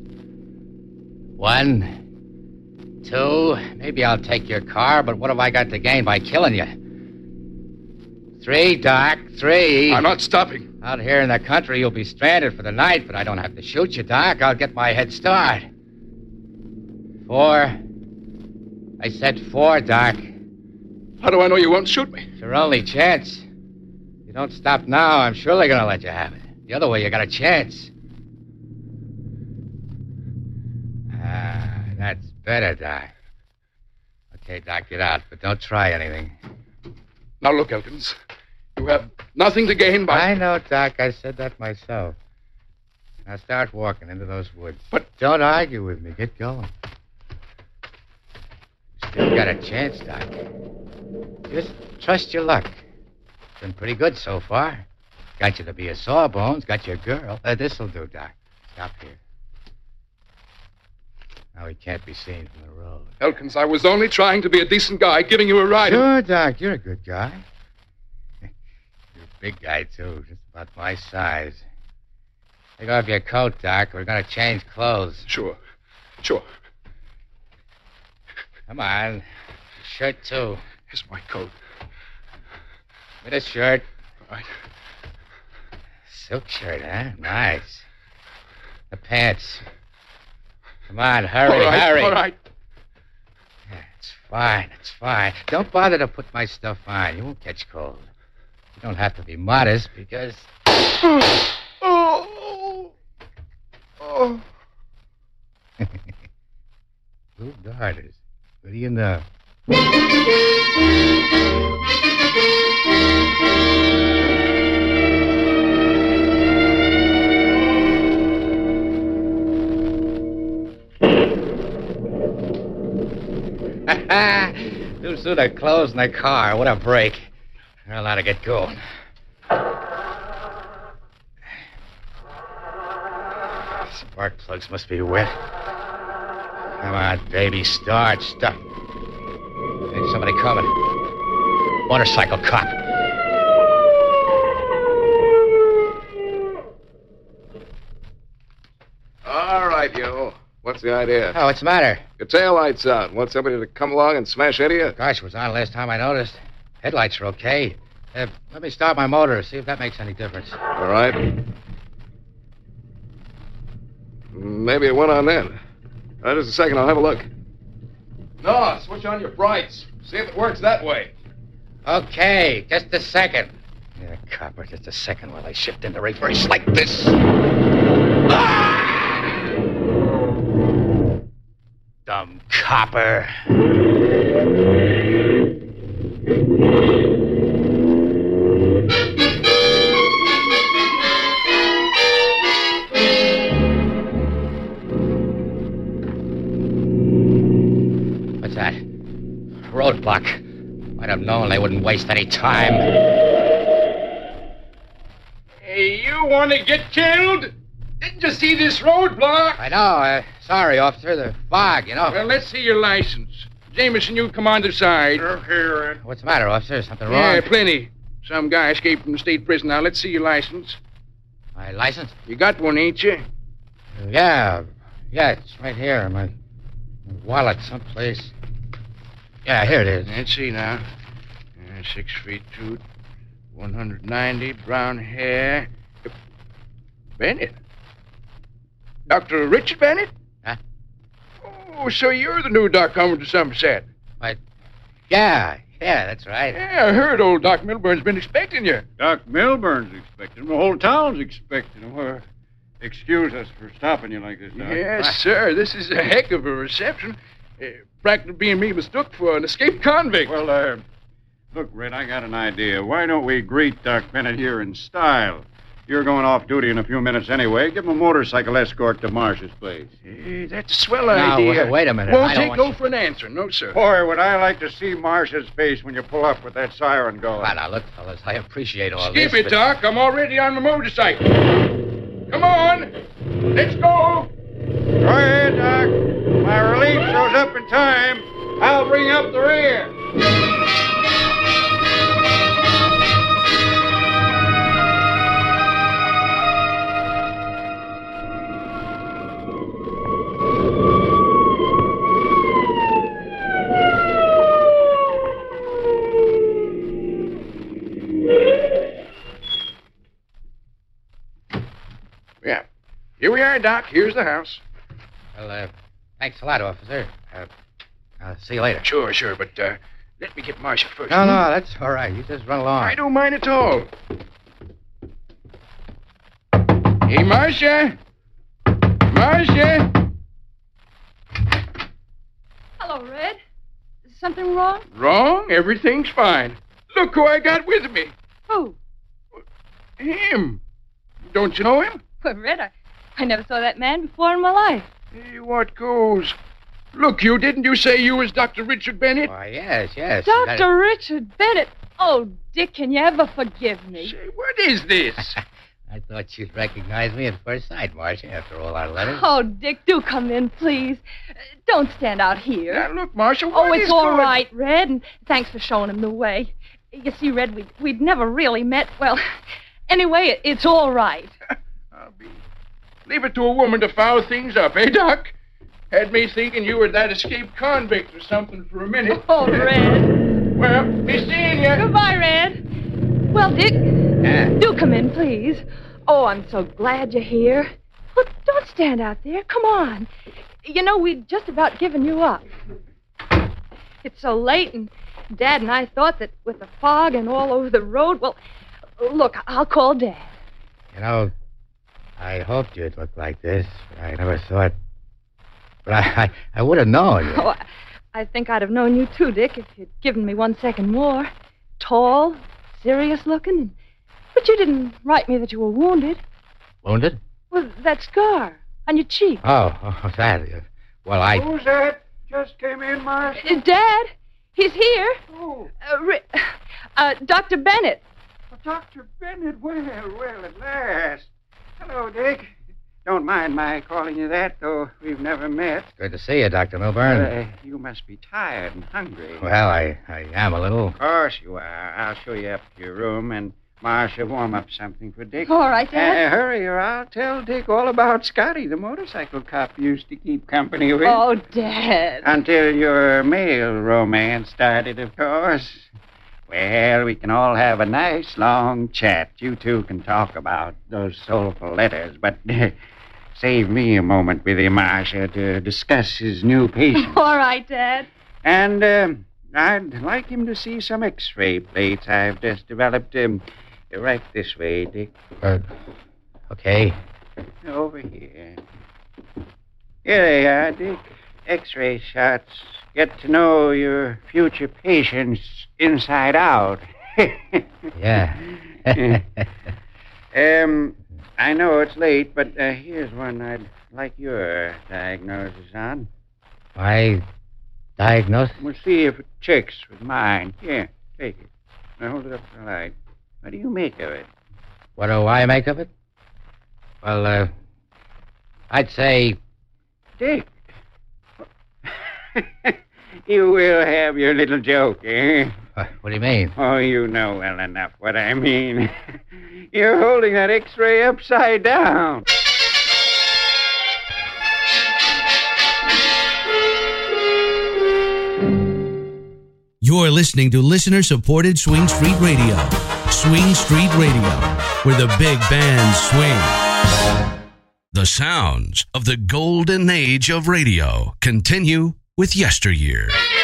S16: One, two, maybe I'll take your car, but what have I got to gain by killing you? Three, Doc, three.
S17: I'm not stopping.
S16: Out here in the country, you'll be stranded for the night, but I don't have to shoot you, Doc. I'll get my head start. Four. I said four, Doc.
S17: How do I know you won't shoot me?
S16: It's your only chance. If you don't stop now, I'm surely going to let you have it. The other way, you got a chance. Ah, that's better, Doc. Okay, Doc, get out, but don't try anything.
S17: Now, look, Elkins. You have nothing to gain by...
S16: I know, Doc. I said that myself. Now start walking into those woods.
S17: But...
S16: Don't argue with me. Get going. Still got a chance, Doc. Just trust your luck. Been pretty good so far. Got you to be a sawbones. Got your girl. Uh, this'll do, Doc. Stop here. Now he can't be seen from the road.
S17: Elkins, I was only trying to be a decent guy, giving you a ride.
S16: Sure, Doc. You're a good guy. You're a big guy, too. Just about my size. Take off your coat, Doc. We're going to change clothes.
S17: Sure. Sure.
S16: Come on. Shirt, too.
S17: Here's my coat.
S16: With a shirt.
S17: All right.
S16: Silk shirt, huh? Nice. The pants. Come on, hurry,
S17: All right,
S16: hurry.
S17: all right.
S16: Yeah, it's fine, it's fine. Don't bother to put my stuff on. You won't catch cold. You don't have to be modest because...
S17: Oh! Oh! Oh!
S16: Blue garters. What do you know? Too soon to close in the car. What a break. I'll have to get going. Spark plugs must be wet. Come on, baby. Start. Stop. There's somebody coming. Motorcycle cop.
S11: All right, you. What's the idea?
S16: Oh, what's the matter?
S11: Your taillight's out. Want somebody to come along and smash into you?
S16: Gosh, it was on last time I noticed. Headlights are okay. Uh, let me start my motor, see if that makes any difference.
S11: All right. Maybe it went on then. Uh, just a second, I'll have a look.
S17: No, switch on your brights. See if it works that way.
S16: Okay, just a second. Yeah, copper, just a second while I shift into reverse like this. Ah! Dumb copper. What's that? Roadblock. Might have known they wouldn't waste any time.
S17: Hey, you want to get killed? Didn't you see this roadblock?
S16: I know. Uh, sorry, officer. The fog, you know.
S17: Well, let's see your license. Jameson, you come on the side.
S11: Here.
S16: What's the matter, officer? Something wrong?
S17: Yeah, plenty. Some guy escaped from the state prison. Now, let's see your license.
S16: My license?
S17: You got one, ain't you?
S16: Uh, yeah. Yeah, it's right here. My, my wallet someplace. Yeah, here it is.
S17: Let's see now. Uh, six feet two, one hundred ninety, brown hair. Bennett. Doctor Richard Bennett?
S16: Huh?
S17: Oh, so you're the new Doc coming to Somerset.
S16: I... Yeah, yeah, that's right.
S17: Yeah, I heard old Doc Milburn's been expecting you.
S18: Doc Milburn's expecting him. The whole town's expecting him. Well, excuse us for stopping you like this, Doc.
S17: Yes, sir. This is a heck of a reception. Uh, practically being me mistook for an escaped convict.
S18: Well, uh, look, Red, I got an idea. Why don't we greet Doc Bennett here in style? You're going off duty in a few minutes anyway. Give him a motorcycle escort to Marsh's place.
S17: Hey, that's a swell
S16: Now,
S17: idea.
S16: wait, wait a minute.
S17: Won't
S16: I don't
S17: take
S16: want
S17: no
S16: you-
S17: for an answer. No, sir.
S18: Boy, would I like to see Marsh's face when you pull up with that siren going.
S16: Well, now, look, fellas, I appreciate all
S17: Skip
S16: this.
S17: it, Doc. I'm already on the motorcycle. Come on. Let's go.
S18: Go ahead, Doc. My relief shows up in time. I'll bring up the rear.
S17: Yeah. Here we are, Doc. Here's the house.
S16: Well, uh, thanks a lot, officer. Uh, I'll see you later.
S17: Sure, sure, but uh, let me get Marcia first.
S16: No, no, that's all right. You just run along.
S17: I don't mind at all. Hey, Marcia. Marcia.
S19: Hello, Red. Is something wrong?
S17: Wrong? Everything's fine. Look who I got with me.
S19: Who?
S17: Him. Don't you know him?
S19: Well, Red, I, I never saw that man before in my life.
S17: Hey, what goes? Look, you, didn't you say you was Doctor Richard Bennett?
S16: Why, yes, yes.
S19: Doctor Richard Bennett. Oh, Dick, can you ever forgive me?
S17: Say, what is this?
S16: I thought you'd recognize me at first sight, Marcia, after all our letters.
S19: Oh, Dick, do come in, please. Uh, Don't stand out here.
S17: Now, look, Marcia,
S19: Oh,
S17: what
S19: it's
S17: is
S19: all
S17: going-
S19: right, Red, and thanks for showing him the way. You see, Red, we'd, we'd never really met. Well, anyway, it, it's all right.
S17: Leave it to a woman to foul things up, eh, Doc? Had me thinking you were that escaped convict or something for a minute.
S19: Oh, Red.
S17: Well, be seeing you.
S19: Goodbye, Red. Well, Dick,
S16: Yeah.
S19: do come in, please. Oh, I'm so glad you're here. Well, don't stand out there. Come on. You know, we'd just about given you up. It's so late, and Dad and I thought that with the fog and all over the road, well, look, I'll call Dad.
S16: You know, I hoped you'd look like this. I never thought. But I, I, I would have known.
S19: Oh, I, I think I'd have known you too, Dick, if you'd given me one second more. Tall, serious looking, and, but you didn't write me that you were wounded.
S16: Wounded?
S19: Well, that scar on your cheek.
S16: Oh, oh that. uh, Well, I.
S17: Who's that? Just came in, Marshal.
S19: Uh, Dad, he's here. Oh. Uh, Ri- uh, Doctor Bennett.
S20: Doctor Bennett, well, well, at last. Hello, Dick. Don't mind my calling you that, though we've never met.
S16: Good to see you, Doctor Milburn.
S20: Uh, you must be tired and hungry.
S16: Well, I, I am a little.
S20: Of course you are. I'll show you up to your room, and Marcia warm up something for Dick.
S19: All right, Dad.
S20: Uh, hurry, or I'll tell Dick all about Scotty, the motorcycle cop you used to keep company with.
S19: Oh, Dad.
S20: Until your male romance started, of course. Well, we can all have a nice long chat. You two can talk about those soulful letters, but uh, save me a moment with him, Marcia, to discuss his new patient.
S19: All right, Dad.
S20: And uh, I'd like him to see some X-ray plates I've just developed. Um, right this way, Dick.
S16: Uh, okay.
S20: Over here. Here they are, Dick. X-ray shots. Get to know your future patients inside out.
S16: Yeah.
S20: um, I know it's late, but uh, here's one I'd like your diagnosis on.
S16: My diagnosis?
S20: We'll see if it checks with mine. Here, take it. Now hold it up to the light. What do you make of it?
S16: What do I make of it? Well, uh, I'd say.
S20: Dick. You will have your little joke, eh?
S16: Uh, what do you mean?
S20: Oh, you know well enough what I mean. You're holding that X-ray upside down.
S1: You're listening to listener-supported Swing Street Radio. Swing Street Radio, where the big bands swing. The sounds of the golden age of radio continue with Yesteryear.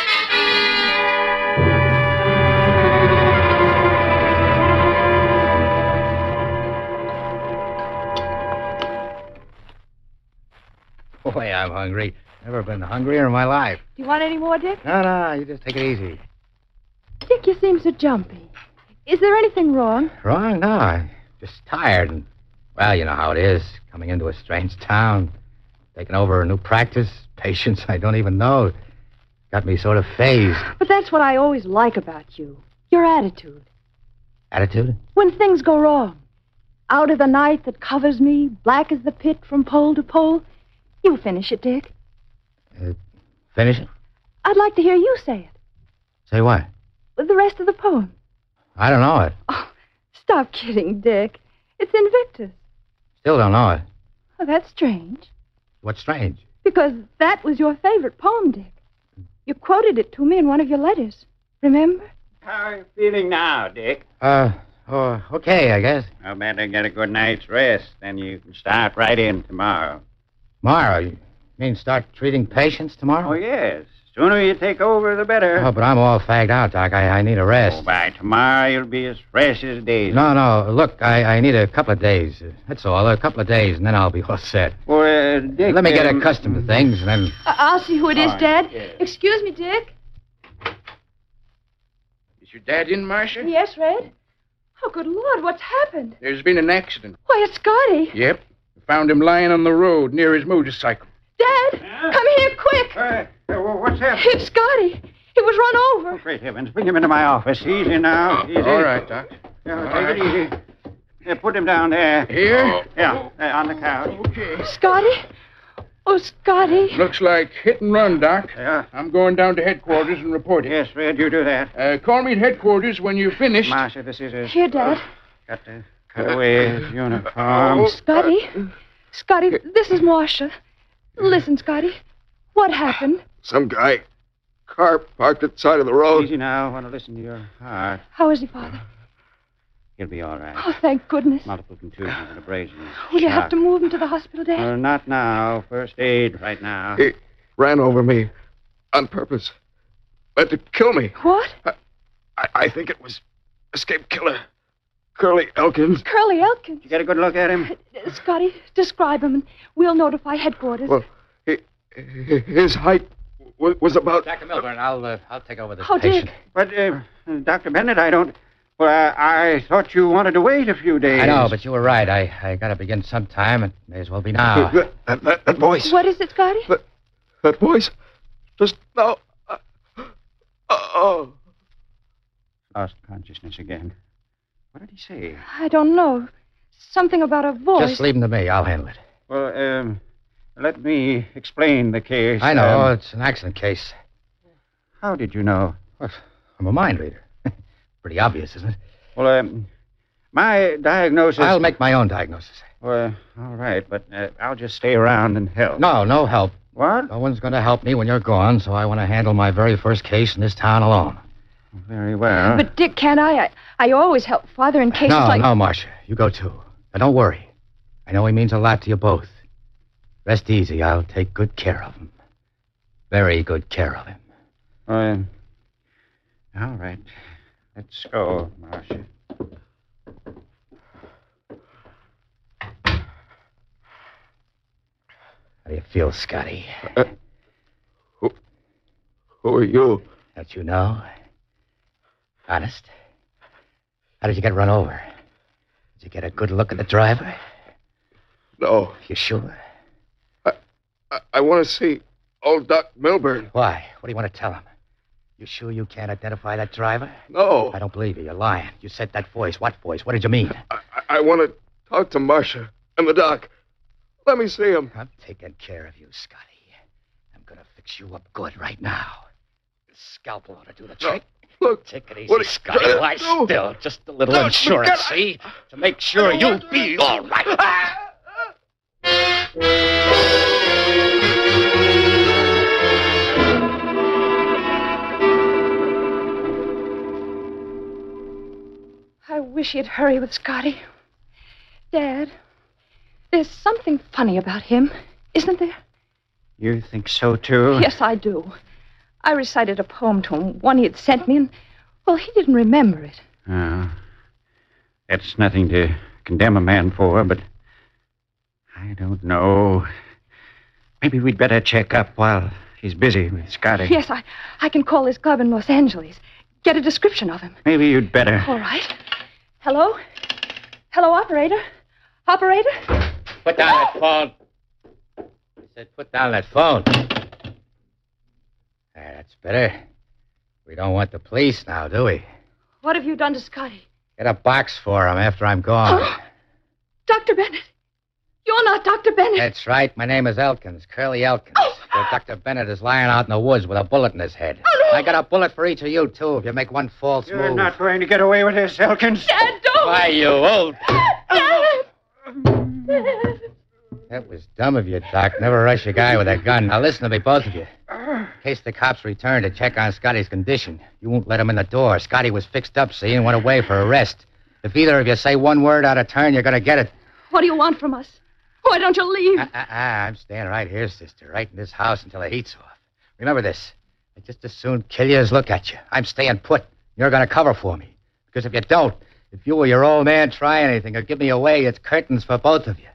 S16: Boy, I'm hungry. Never been hungrier in my life.
S19: Do you want any more, Dick?
S16: No, no, you just take it easy.
S19: Dick, you seem so jumpy. Is there anything wrong?
S16: Wrong? No, I'm just tired. And, well, you know how it is, coming into a strange town, taking over a new practice, patients I don't even know. Got me sort of phased.
S19: But that's what I always like about you. Your attitude.
S16: Attitude?
S19: When things go wrong. Out of the night that covers me, black as the pit from pole to pole. You finish it, Dick.
S16: Uh, finish it?
S19: I'd like to hear you say it.
S16: Say what?
S19: With the rest of the poem.
S16: I don't know it.
S19: Oh, stop kidding, Dick. It's Invictus.
S16: Still don't know it.
S19: Oh, that's strange.
S16: What's strange?
S19: Because that was your favorite poem, Dick. You quoted it to me in one of your letters. Remember?
S20: How are you feeling now, Dick?
S16: Uh, oh, okay, I guess.
S20: I better get a good night's rest, then you can start right in tomorrow.
S16: Tomorrow? You mean start treating patients tomorrow?
S20: Oh, yes. Sooner you take over, the better.
S16: Oh, but I'm all fagged out, Doc. I, I need a rest.
S20: Oh, by tomorrow, you'll be as fresh as daisies.
S16: No, no. Look, I, I need a couple of days. That's all. A couple of days, and then I'll be all set.
S20: Well, uh, Dick...
S16: Let me get
S20: um,
S16: accustomed to things, and then...
S19: Uh, I'll see who it is,
S20: Fine,
S19: Dad.
S20: yes.
S19: Excuse me, Dick.
S17: Is your dad in, Marcia?
S19: Yes, Red? Oh, good Lord, what's happened?
S17: There's been an accident.
S19: Why, it's Scotty.
S17: Yep. We found him lying on the road near his motorcycle.
S19: Dad, come here, quick.
S20: Uh, uh, what's happening?
S19: It's Scotty. He was run over.
S20: Oh, great heavens. Bring him into my office. Easy now. Easy.
S17: All right, Doc.
S20: Yeah,
S17: All
S20: take
S17: right.
S20: it easy. Yeah, put him down there.
S17: Here?
S20: Yeah, uh, on the couch.
S17: Okay.
S19: Scotty? Oh, Scotty.
S17: Looks like hit and run, Doc.
S20: Yeah.
S17: I'm going down to headquarters and report it.
S20: Yes, Red, you do that.
S17: Uh, call me at headquarters when you're finished.
S20: Marcia, this is a...
S19: Here, Dad.
S20: Got to cut away his uniform.
S19: Scotty? Scotty, this is Marcia. Listen, Scotty. What happened?
S21: Some guy. Car parked at the side of the road.
S20: Easy now. I want to listen to your heart.
S19: How is he, Father?
S20: He'll be all right.
S19: Oh, thank goodness.
S20: Multiple contusions and abrasions.
S19: Will you have
S20: Shock.
S19: to move him to the hospital, Dad?
S20: Uh, not now. First aid right now.
S21: He ran over me on purpose. Meant to kill me.
S19: What?
S21: I, I, I think it was escaped killer. Curly Elkins.
S19: Curly Elkins.
S20: You get a good look at him?
S19: Uh, Scotty, describe him, and we'll notify headquarters.
S21: Well, he, his height was, was about...
S16: Doctor Milburn, I'll, uh, I'll take over this
S19: Oh,
S16: patient.
S19: Dick.
S20: But, uh, Doctor Bennett, I don't... Well, I, I thought you wanted to wait a few days.
S16: I know, but you were right. I, I got to begin sometime. It may as well be now.
S21: That, that, that, that voice.
S19: What is it, Scotty?
S21: That, that voice. Just now. Uh, oh.
S20: Lost consciousness again. What did he say?
S19: I don't know. Something about a voice.
S16: Just leave him to me. I'll handle it.
S20: Well, um, let me explain the case.
S16: I know.
S20: Um,
S16: It's an accident case.
S20: how did you know?
S16: Well, I'm a mind reader. Pretty obvious, isn't it?
S20: Well, um, my diagnosis...
S16: I'll make my own diagnosis.
S20: Well, all right, but uh, I'll just stay around and help.
S16: No, no help.
S20: What?
S16: No one's going to help me when you're gone, so I want to handle my very first case in this town alone.
S20: Very well.
S19: But, Dick, can't I? I, I always help Father in cases
S16: no,
S19: like...
S16: no, Marcia. You go, too. Now, don't worry. I know he means a lot to you both. Rest easy. I'll take good care of him. Very good care of him.
S20: Uh, all right. Let's go, Marcia.
S16: How do you feel, Scotty?
S21: Uh, who, who are you?
S16: Don't you know? Honest? How did you get run over? Did you get a good look at the driver?
S21: No.
S16: You sure?
S21: I, I, I want to see old Doc Milburn.
S16: Why? What do you want to tell him? You sure you can't identify that driver?
S21: No.
S16: I don't believe you. You're lying. You said that voice. What voice? What did you mean?
S21: I, I, I want to talk to Marcia and the doc. Let me see him.
S16: I'm taking care of you, Scotty. I'm going to fix you up good right now. The scalpel ought to do the trick.
S21: No, look.
S16: Take it easy,
S21: what are you
S16: Scotty.
S21: trying to
S16: Lie
S21: do?
S16: still. Just a little
S21: No,
S16: insurance,
S21: forget-
S16: see? To make sure you'll be all right.
S19: I wish he'd hurry with Scotty. Dad, there's something funny about him, isn't there?
S20: You think so, too?
S19: Yes, I do. I recited a poem to him, one he had sent me, and, well, he didn't remember it.
S20: Oh. That's nothing to condemn a man for, but I don't know. Maybe we'd better check up while he's busy with Scotty.
S19: Yes, I, I can call his club in Los Angeles, get a description of him.
S20: Maybe you'd better.
S19: All right. Hello? Hello, operator? Operator?
S16: Put down that phone. I said put down that phone. There, that's better. We don't want the police now, do we?
S19: What have you done to Scotty?
S16: Get a box for him after I'm gone.
S19: Huh? Doctor Bennett! You're not Doctor Bennett!
S16: That's right. My name is Elkins, Curly Elkins.
S19: Oh.
S16: Well, Doctor Bennett is lying out in the woods with a bullet in his head.
S19: Oh, no.
S16: I got a bullet for each of you, too, if you make one false
S20: You're
S16: move.
S20: not going to get away with this, Elkins.
S19: Dad, don't!
S16: Why, you old...
S19: Dad!
S16: That was dumb of you, Doc. Never rush a guy with a gun. Now, listen to me, both of you. In case the cops return to check on Scotty's condition, you won't let him in the door. Scotty was fixed up, see, and went away for arrest. If either of you say one word out of turn, you're going to get it.
S19: What do you want from us? Why don't you leave?
S16: Ah, ah, ah, I'm staying right here, sister, right in this house until the heat's off. Remember this. I'd just as soon kill you as look at you. I'm staying put. You're going to cover for me. Because if you don't, if you or your old man try anything or give me away, it's curtains for both of you.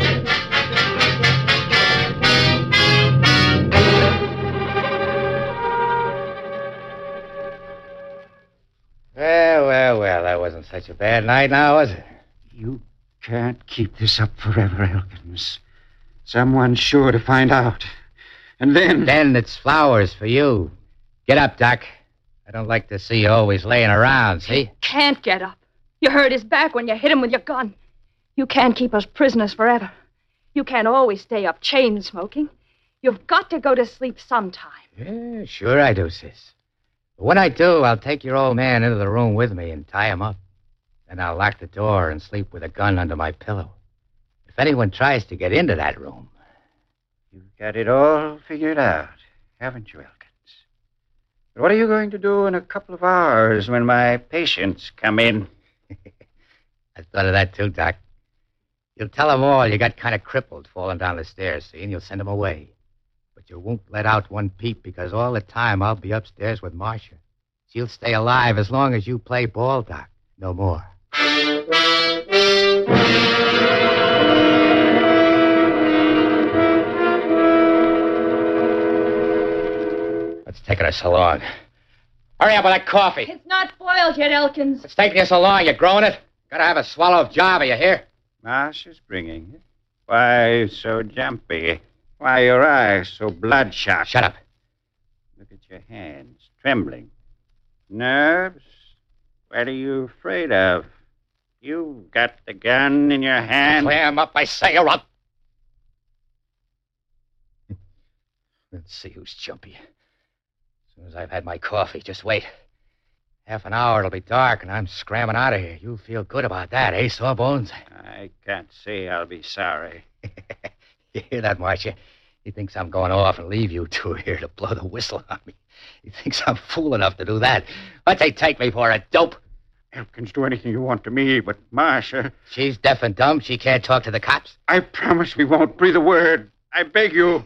S16: Well, well, well, that wasn't such a bad night now, was it?
S20: You can't keep this up forever, Elkins. Someone's sure to find out. And then...
S16: Then it's flowers for you. Get up, Doc. I don't like to see you always laying around, see?
S19: Can't get up. You hurt his back when you hit him with your gun. You can't keep us prisoners forever. You can't always stay up chain smoking. You've got to go to sleep sometime.
S16: Yeah, sure I do, sis. But when I do, I'll take your old man into the room with me and tie him up. Then I'll lock the door and sleep with a gun under my pillow. If anyone tries to get into that room...
S20: You've got it all figured out, haven't you, Elkins? But what are you going to do in a couple of hours when my patients come in?
S16: I thought of that too, Doc. You'll tell them all you got kind of crippled falling down the stairs, see, and you'll send them away. But you won't let out one peep because all the time I'll be upstairs with Marcia. She'll stay alive as long as you play ball, Doc. No more. What's taking us so long? Hurry up with that coffee.
S19: It's not boiled yet, Elkins.
S16: It's taking you so long. You're growing it. Gotta have a swallow of Java, you hear?
S20: Marcia's bringing it. Why so jumpy? Why your eyes so bloodshot?
S16: Shut up.
S20: Look at your hands, trembling. Nerves? What are you afraid of? You've got the gun in your hand.
S16: Clam up, I say, or I'll... Let's see who's jumpy. As soon as I've had my coffee, just wait. Half an hour, it'll be dark, and I'm scrambling out of here. You'll feel good about that, eh, Sawbones?
S20: I can't say I'll be sorry.
S16: You hear that, Marcia? He thinks I'm going off and leave you two here to blow the whistle on me. He thinks I'm fool enough to do that. What'd they take me for, a dope?
S20: Elkins, do anything you want to me, but Marcia...
S16: She's deaf and dumb. She can't talk to the cops.
S20: I promise we won't breathe a word. I beg you.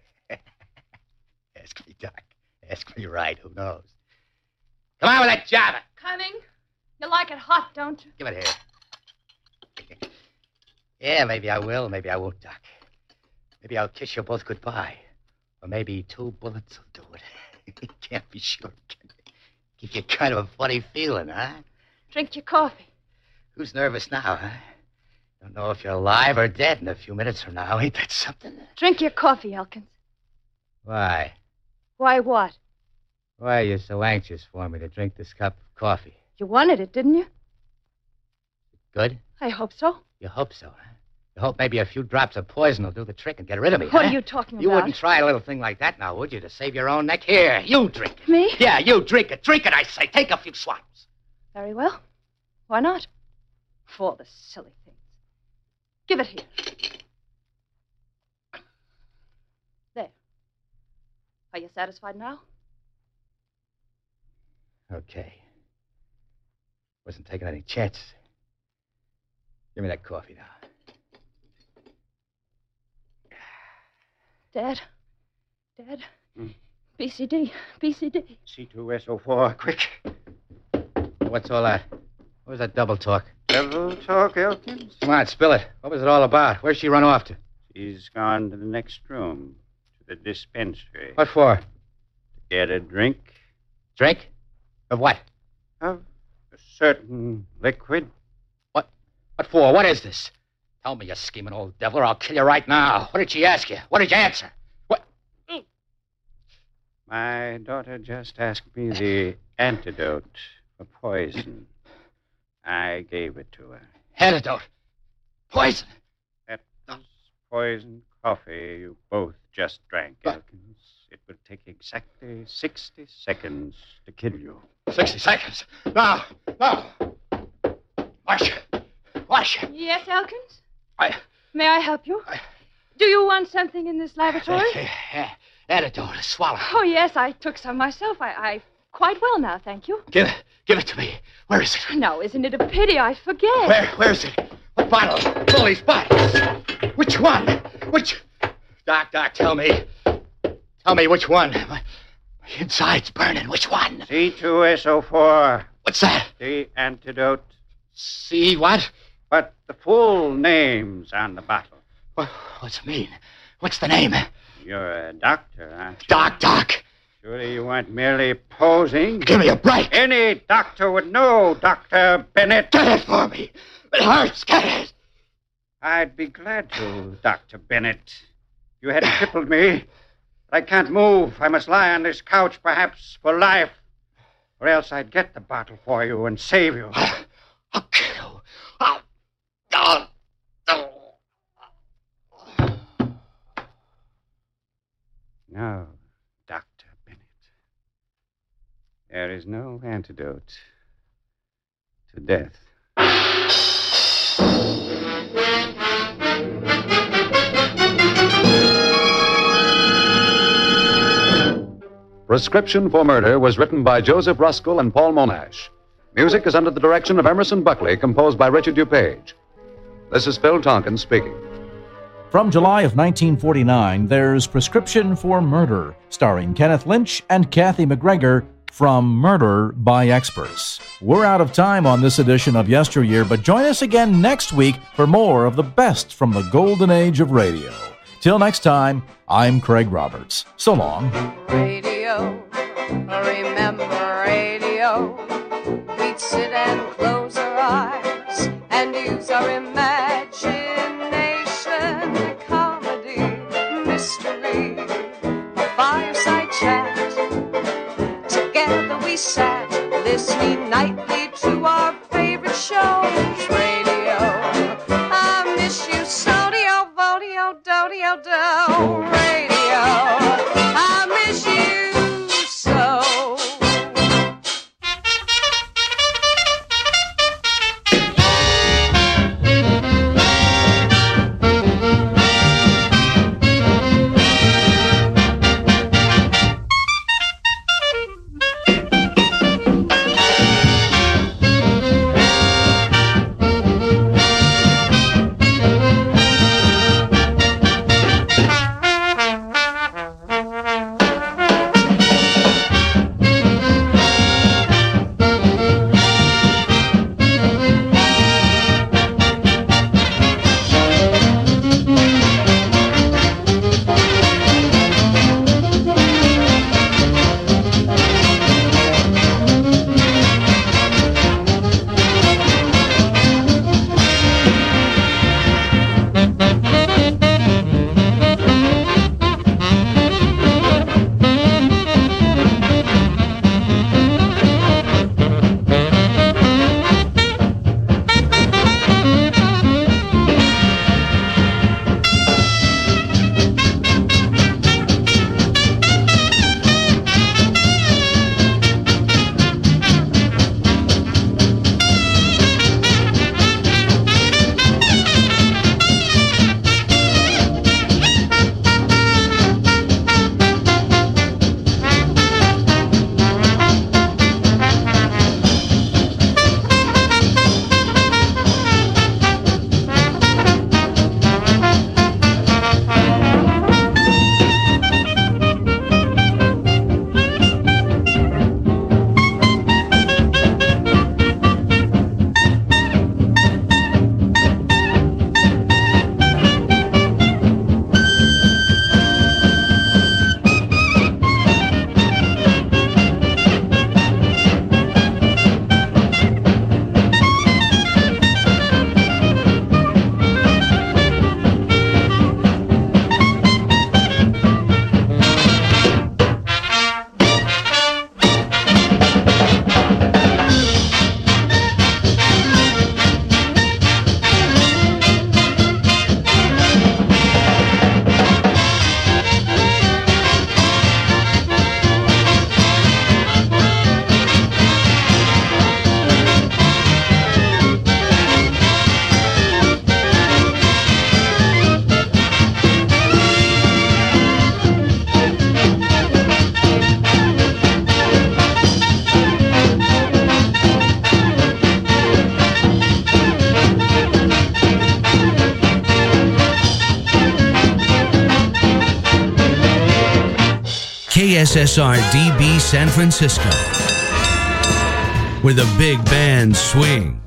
S16: Ask me, Doc. Ask me right. Who knows? Come on with that Java.
S19: Coming. You like it hot, don't you?
S16: Give it here. Yeah, maybe I will. Maybe I won't, Doc. Maybe I'll kiss you both goodbye. Or maybe two bullets will do it. Can't be sure. Give you kind of a funny feeling, huh?
S19: Drink your coffee.
S16: Who's nervous now, huh? Don't know if you're alive or dead in a few minutes from now. Ain't that something?
S19: Drink your coffee, Elkins.
S16: Why?
S19: Why what?
S16: Why are you so anxious for me to drink this cup of coffee?
S19: You wanted it, didn't you?
S16: Good?
S19: I hope so.
S16: You hope so, huh? You hope maybe a few drops of poison will do the trick and get rid of me,
S19: What
S16: huh?
S19: are you talking
S16: You
S19: about?
S16: wouldn't try a little thing like that now, would you, to save your own neck? Here, you drink it.
S19: Me?
S16: Yeah, you drink it. Drink it, I say. Take a few swallows.
S19: Very well. Why not? For all the silly things. Give it here. There. Are you satisfied now?
S16: Okay. Wasn't taking any chances. Give me that coffee now.
S19: Dad? Dad? Hmm. B C D. B C D.
S20: C two S O four, quick.
S16: What's all that? What was that double talk?
S20: Double talk, Elkins?
S16: Come on, spill it. What was it all about? Where'd she run off to?
S20: She's gone to the next room, to the dispensary.
S16: What for?
S20: To get a drink.
S16: Drink? Of what?
S20: Of a certain liquid.
S16: What? What for? What is this? Tell me, you scheming old devil, or I'll kill you right now. What did she ask you? What did you answer? What?
S20: My daughter just asked me the antidote for poison. I gave it to her.
S16: Antidote? Poison?
S20: That was poison coffee you both just drank, Elkins. It would take exactly sixty seconds to kill you.
S16: Sixty seconds? No, no. Marcia. Marcia.
S19: Yes, Elkins?
S16: I...
S19: May I help you?
S16: I...
S19: Do you want something in this laboratory?
S16: Antidote, a swallow.
S19: Oh, yes, I took some myself. I, I quite well now, thank you.
S16: Give it. Give it to me. Where is it?
S19: Now, isn't it a pity? I forget.
S16: Where? Where is it? What bottle? All these bottles. Which one? Which... Doc, Doc, tell me. Tell me which one. My, my inside's burning. Which one?
S20: C two S O four.
S16: What's that?
S20: The antidote.
S16: C what?
S20: But the full name's on the bottle.
S16: What, what's it mean? What's the name?
S20: You're a doctor, aren't you?
S16: Doc, Doc.
S20: Surely you weren't merely posing.
S16: Give me a break.
S20: Any doctor would know, Doctor Bennett.
S16: Get it for me. It hurts. Get it.
S20: I'd be glad to, Doctor Bennett. You hadn't crippled me. But I can't move. I must lie on this couch, perhaps for life. Or else I'd get the bottle for you and save you.
S16: I'll kill you. I'll... I'll...
S20: No, Doctor Bennett. There is no antidote to death.
S13: Prescription for Murder was written by Joseph Ruskell and Paul Monash. Music is under the direction of Emerson Buckley, composed by Richard DuPage. This is Phil Tonkin speaking.
S2: From July of nineteen forty-nine, there's Prescription for Murder, starring Kenneth Lynch and Kathy McGregor, from Murder by Experts. We're out of time on this edition of Yesteryear, but join us again next week for more of the best from the golden age of radio. Till next time, I'm Craig Roberts. So long.
S3: Radio, remember radio. We'd sit and close our eyes and use our imagination. Comedy, mystery, a fireside chat. Together we sat, listening nightly to our favorite shows. Radio, I miss you, so-dio, vodio, do-dio, do. Radio, I miss you so.
S1: K S S R D B San Francisco, where the big bands swing.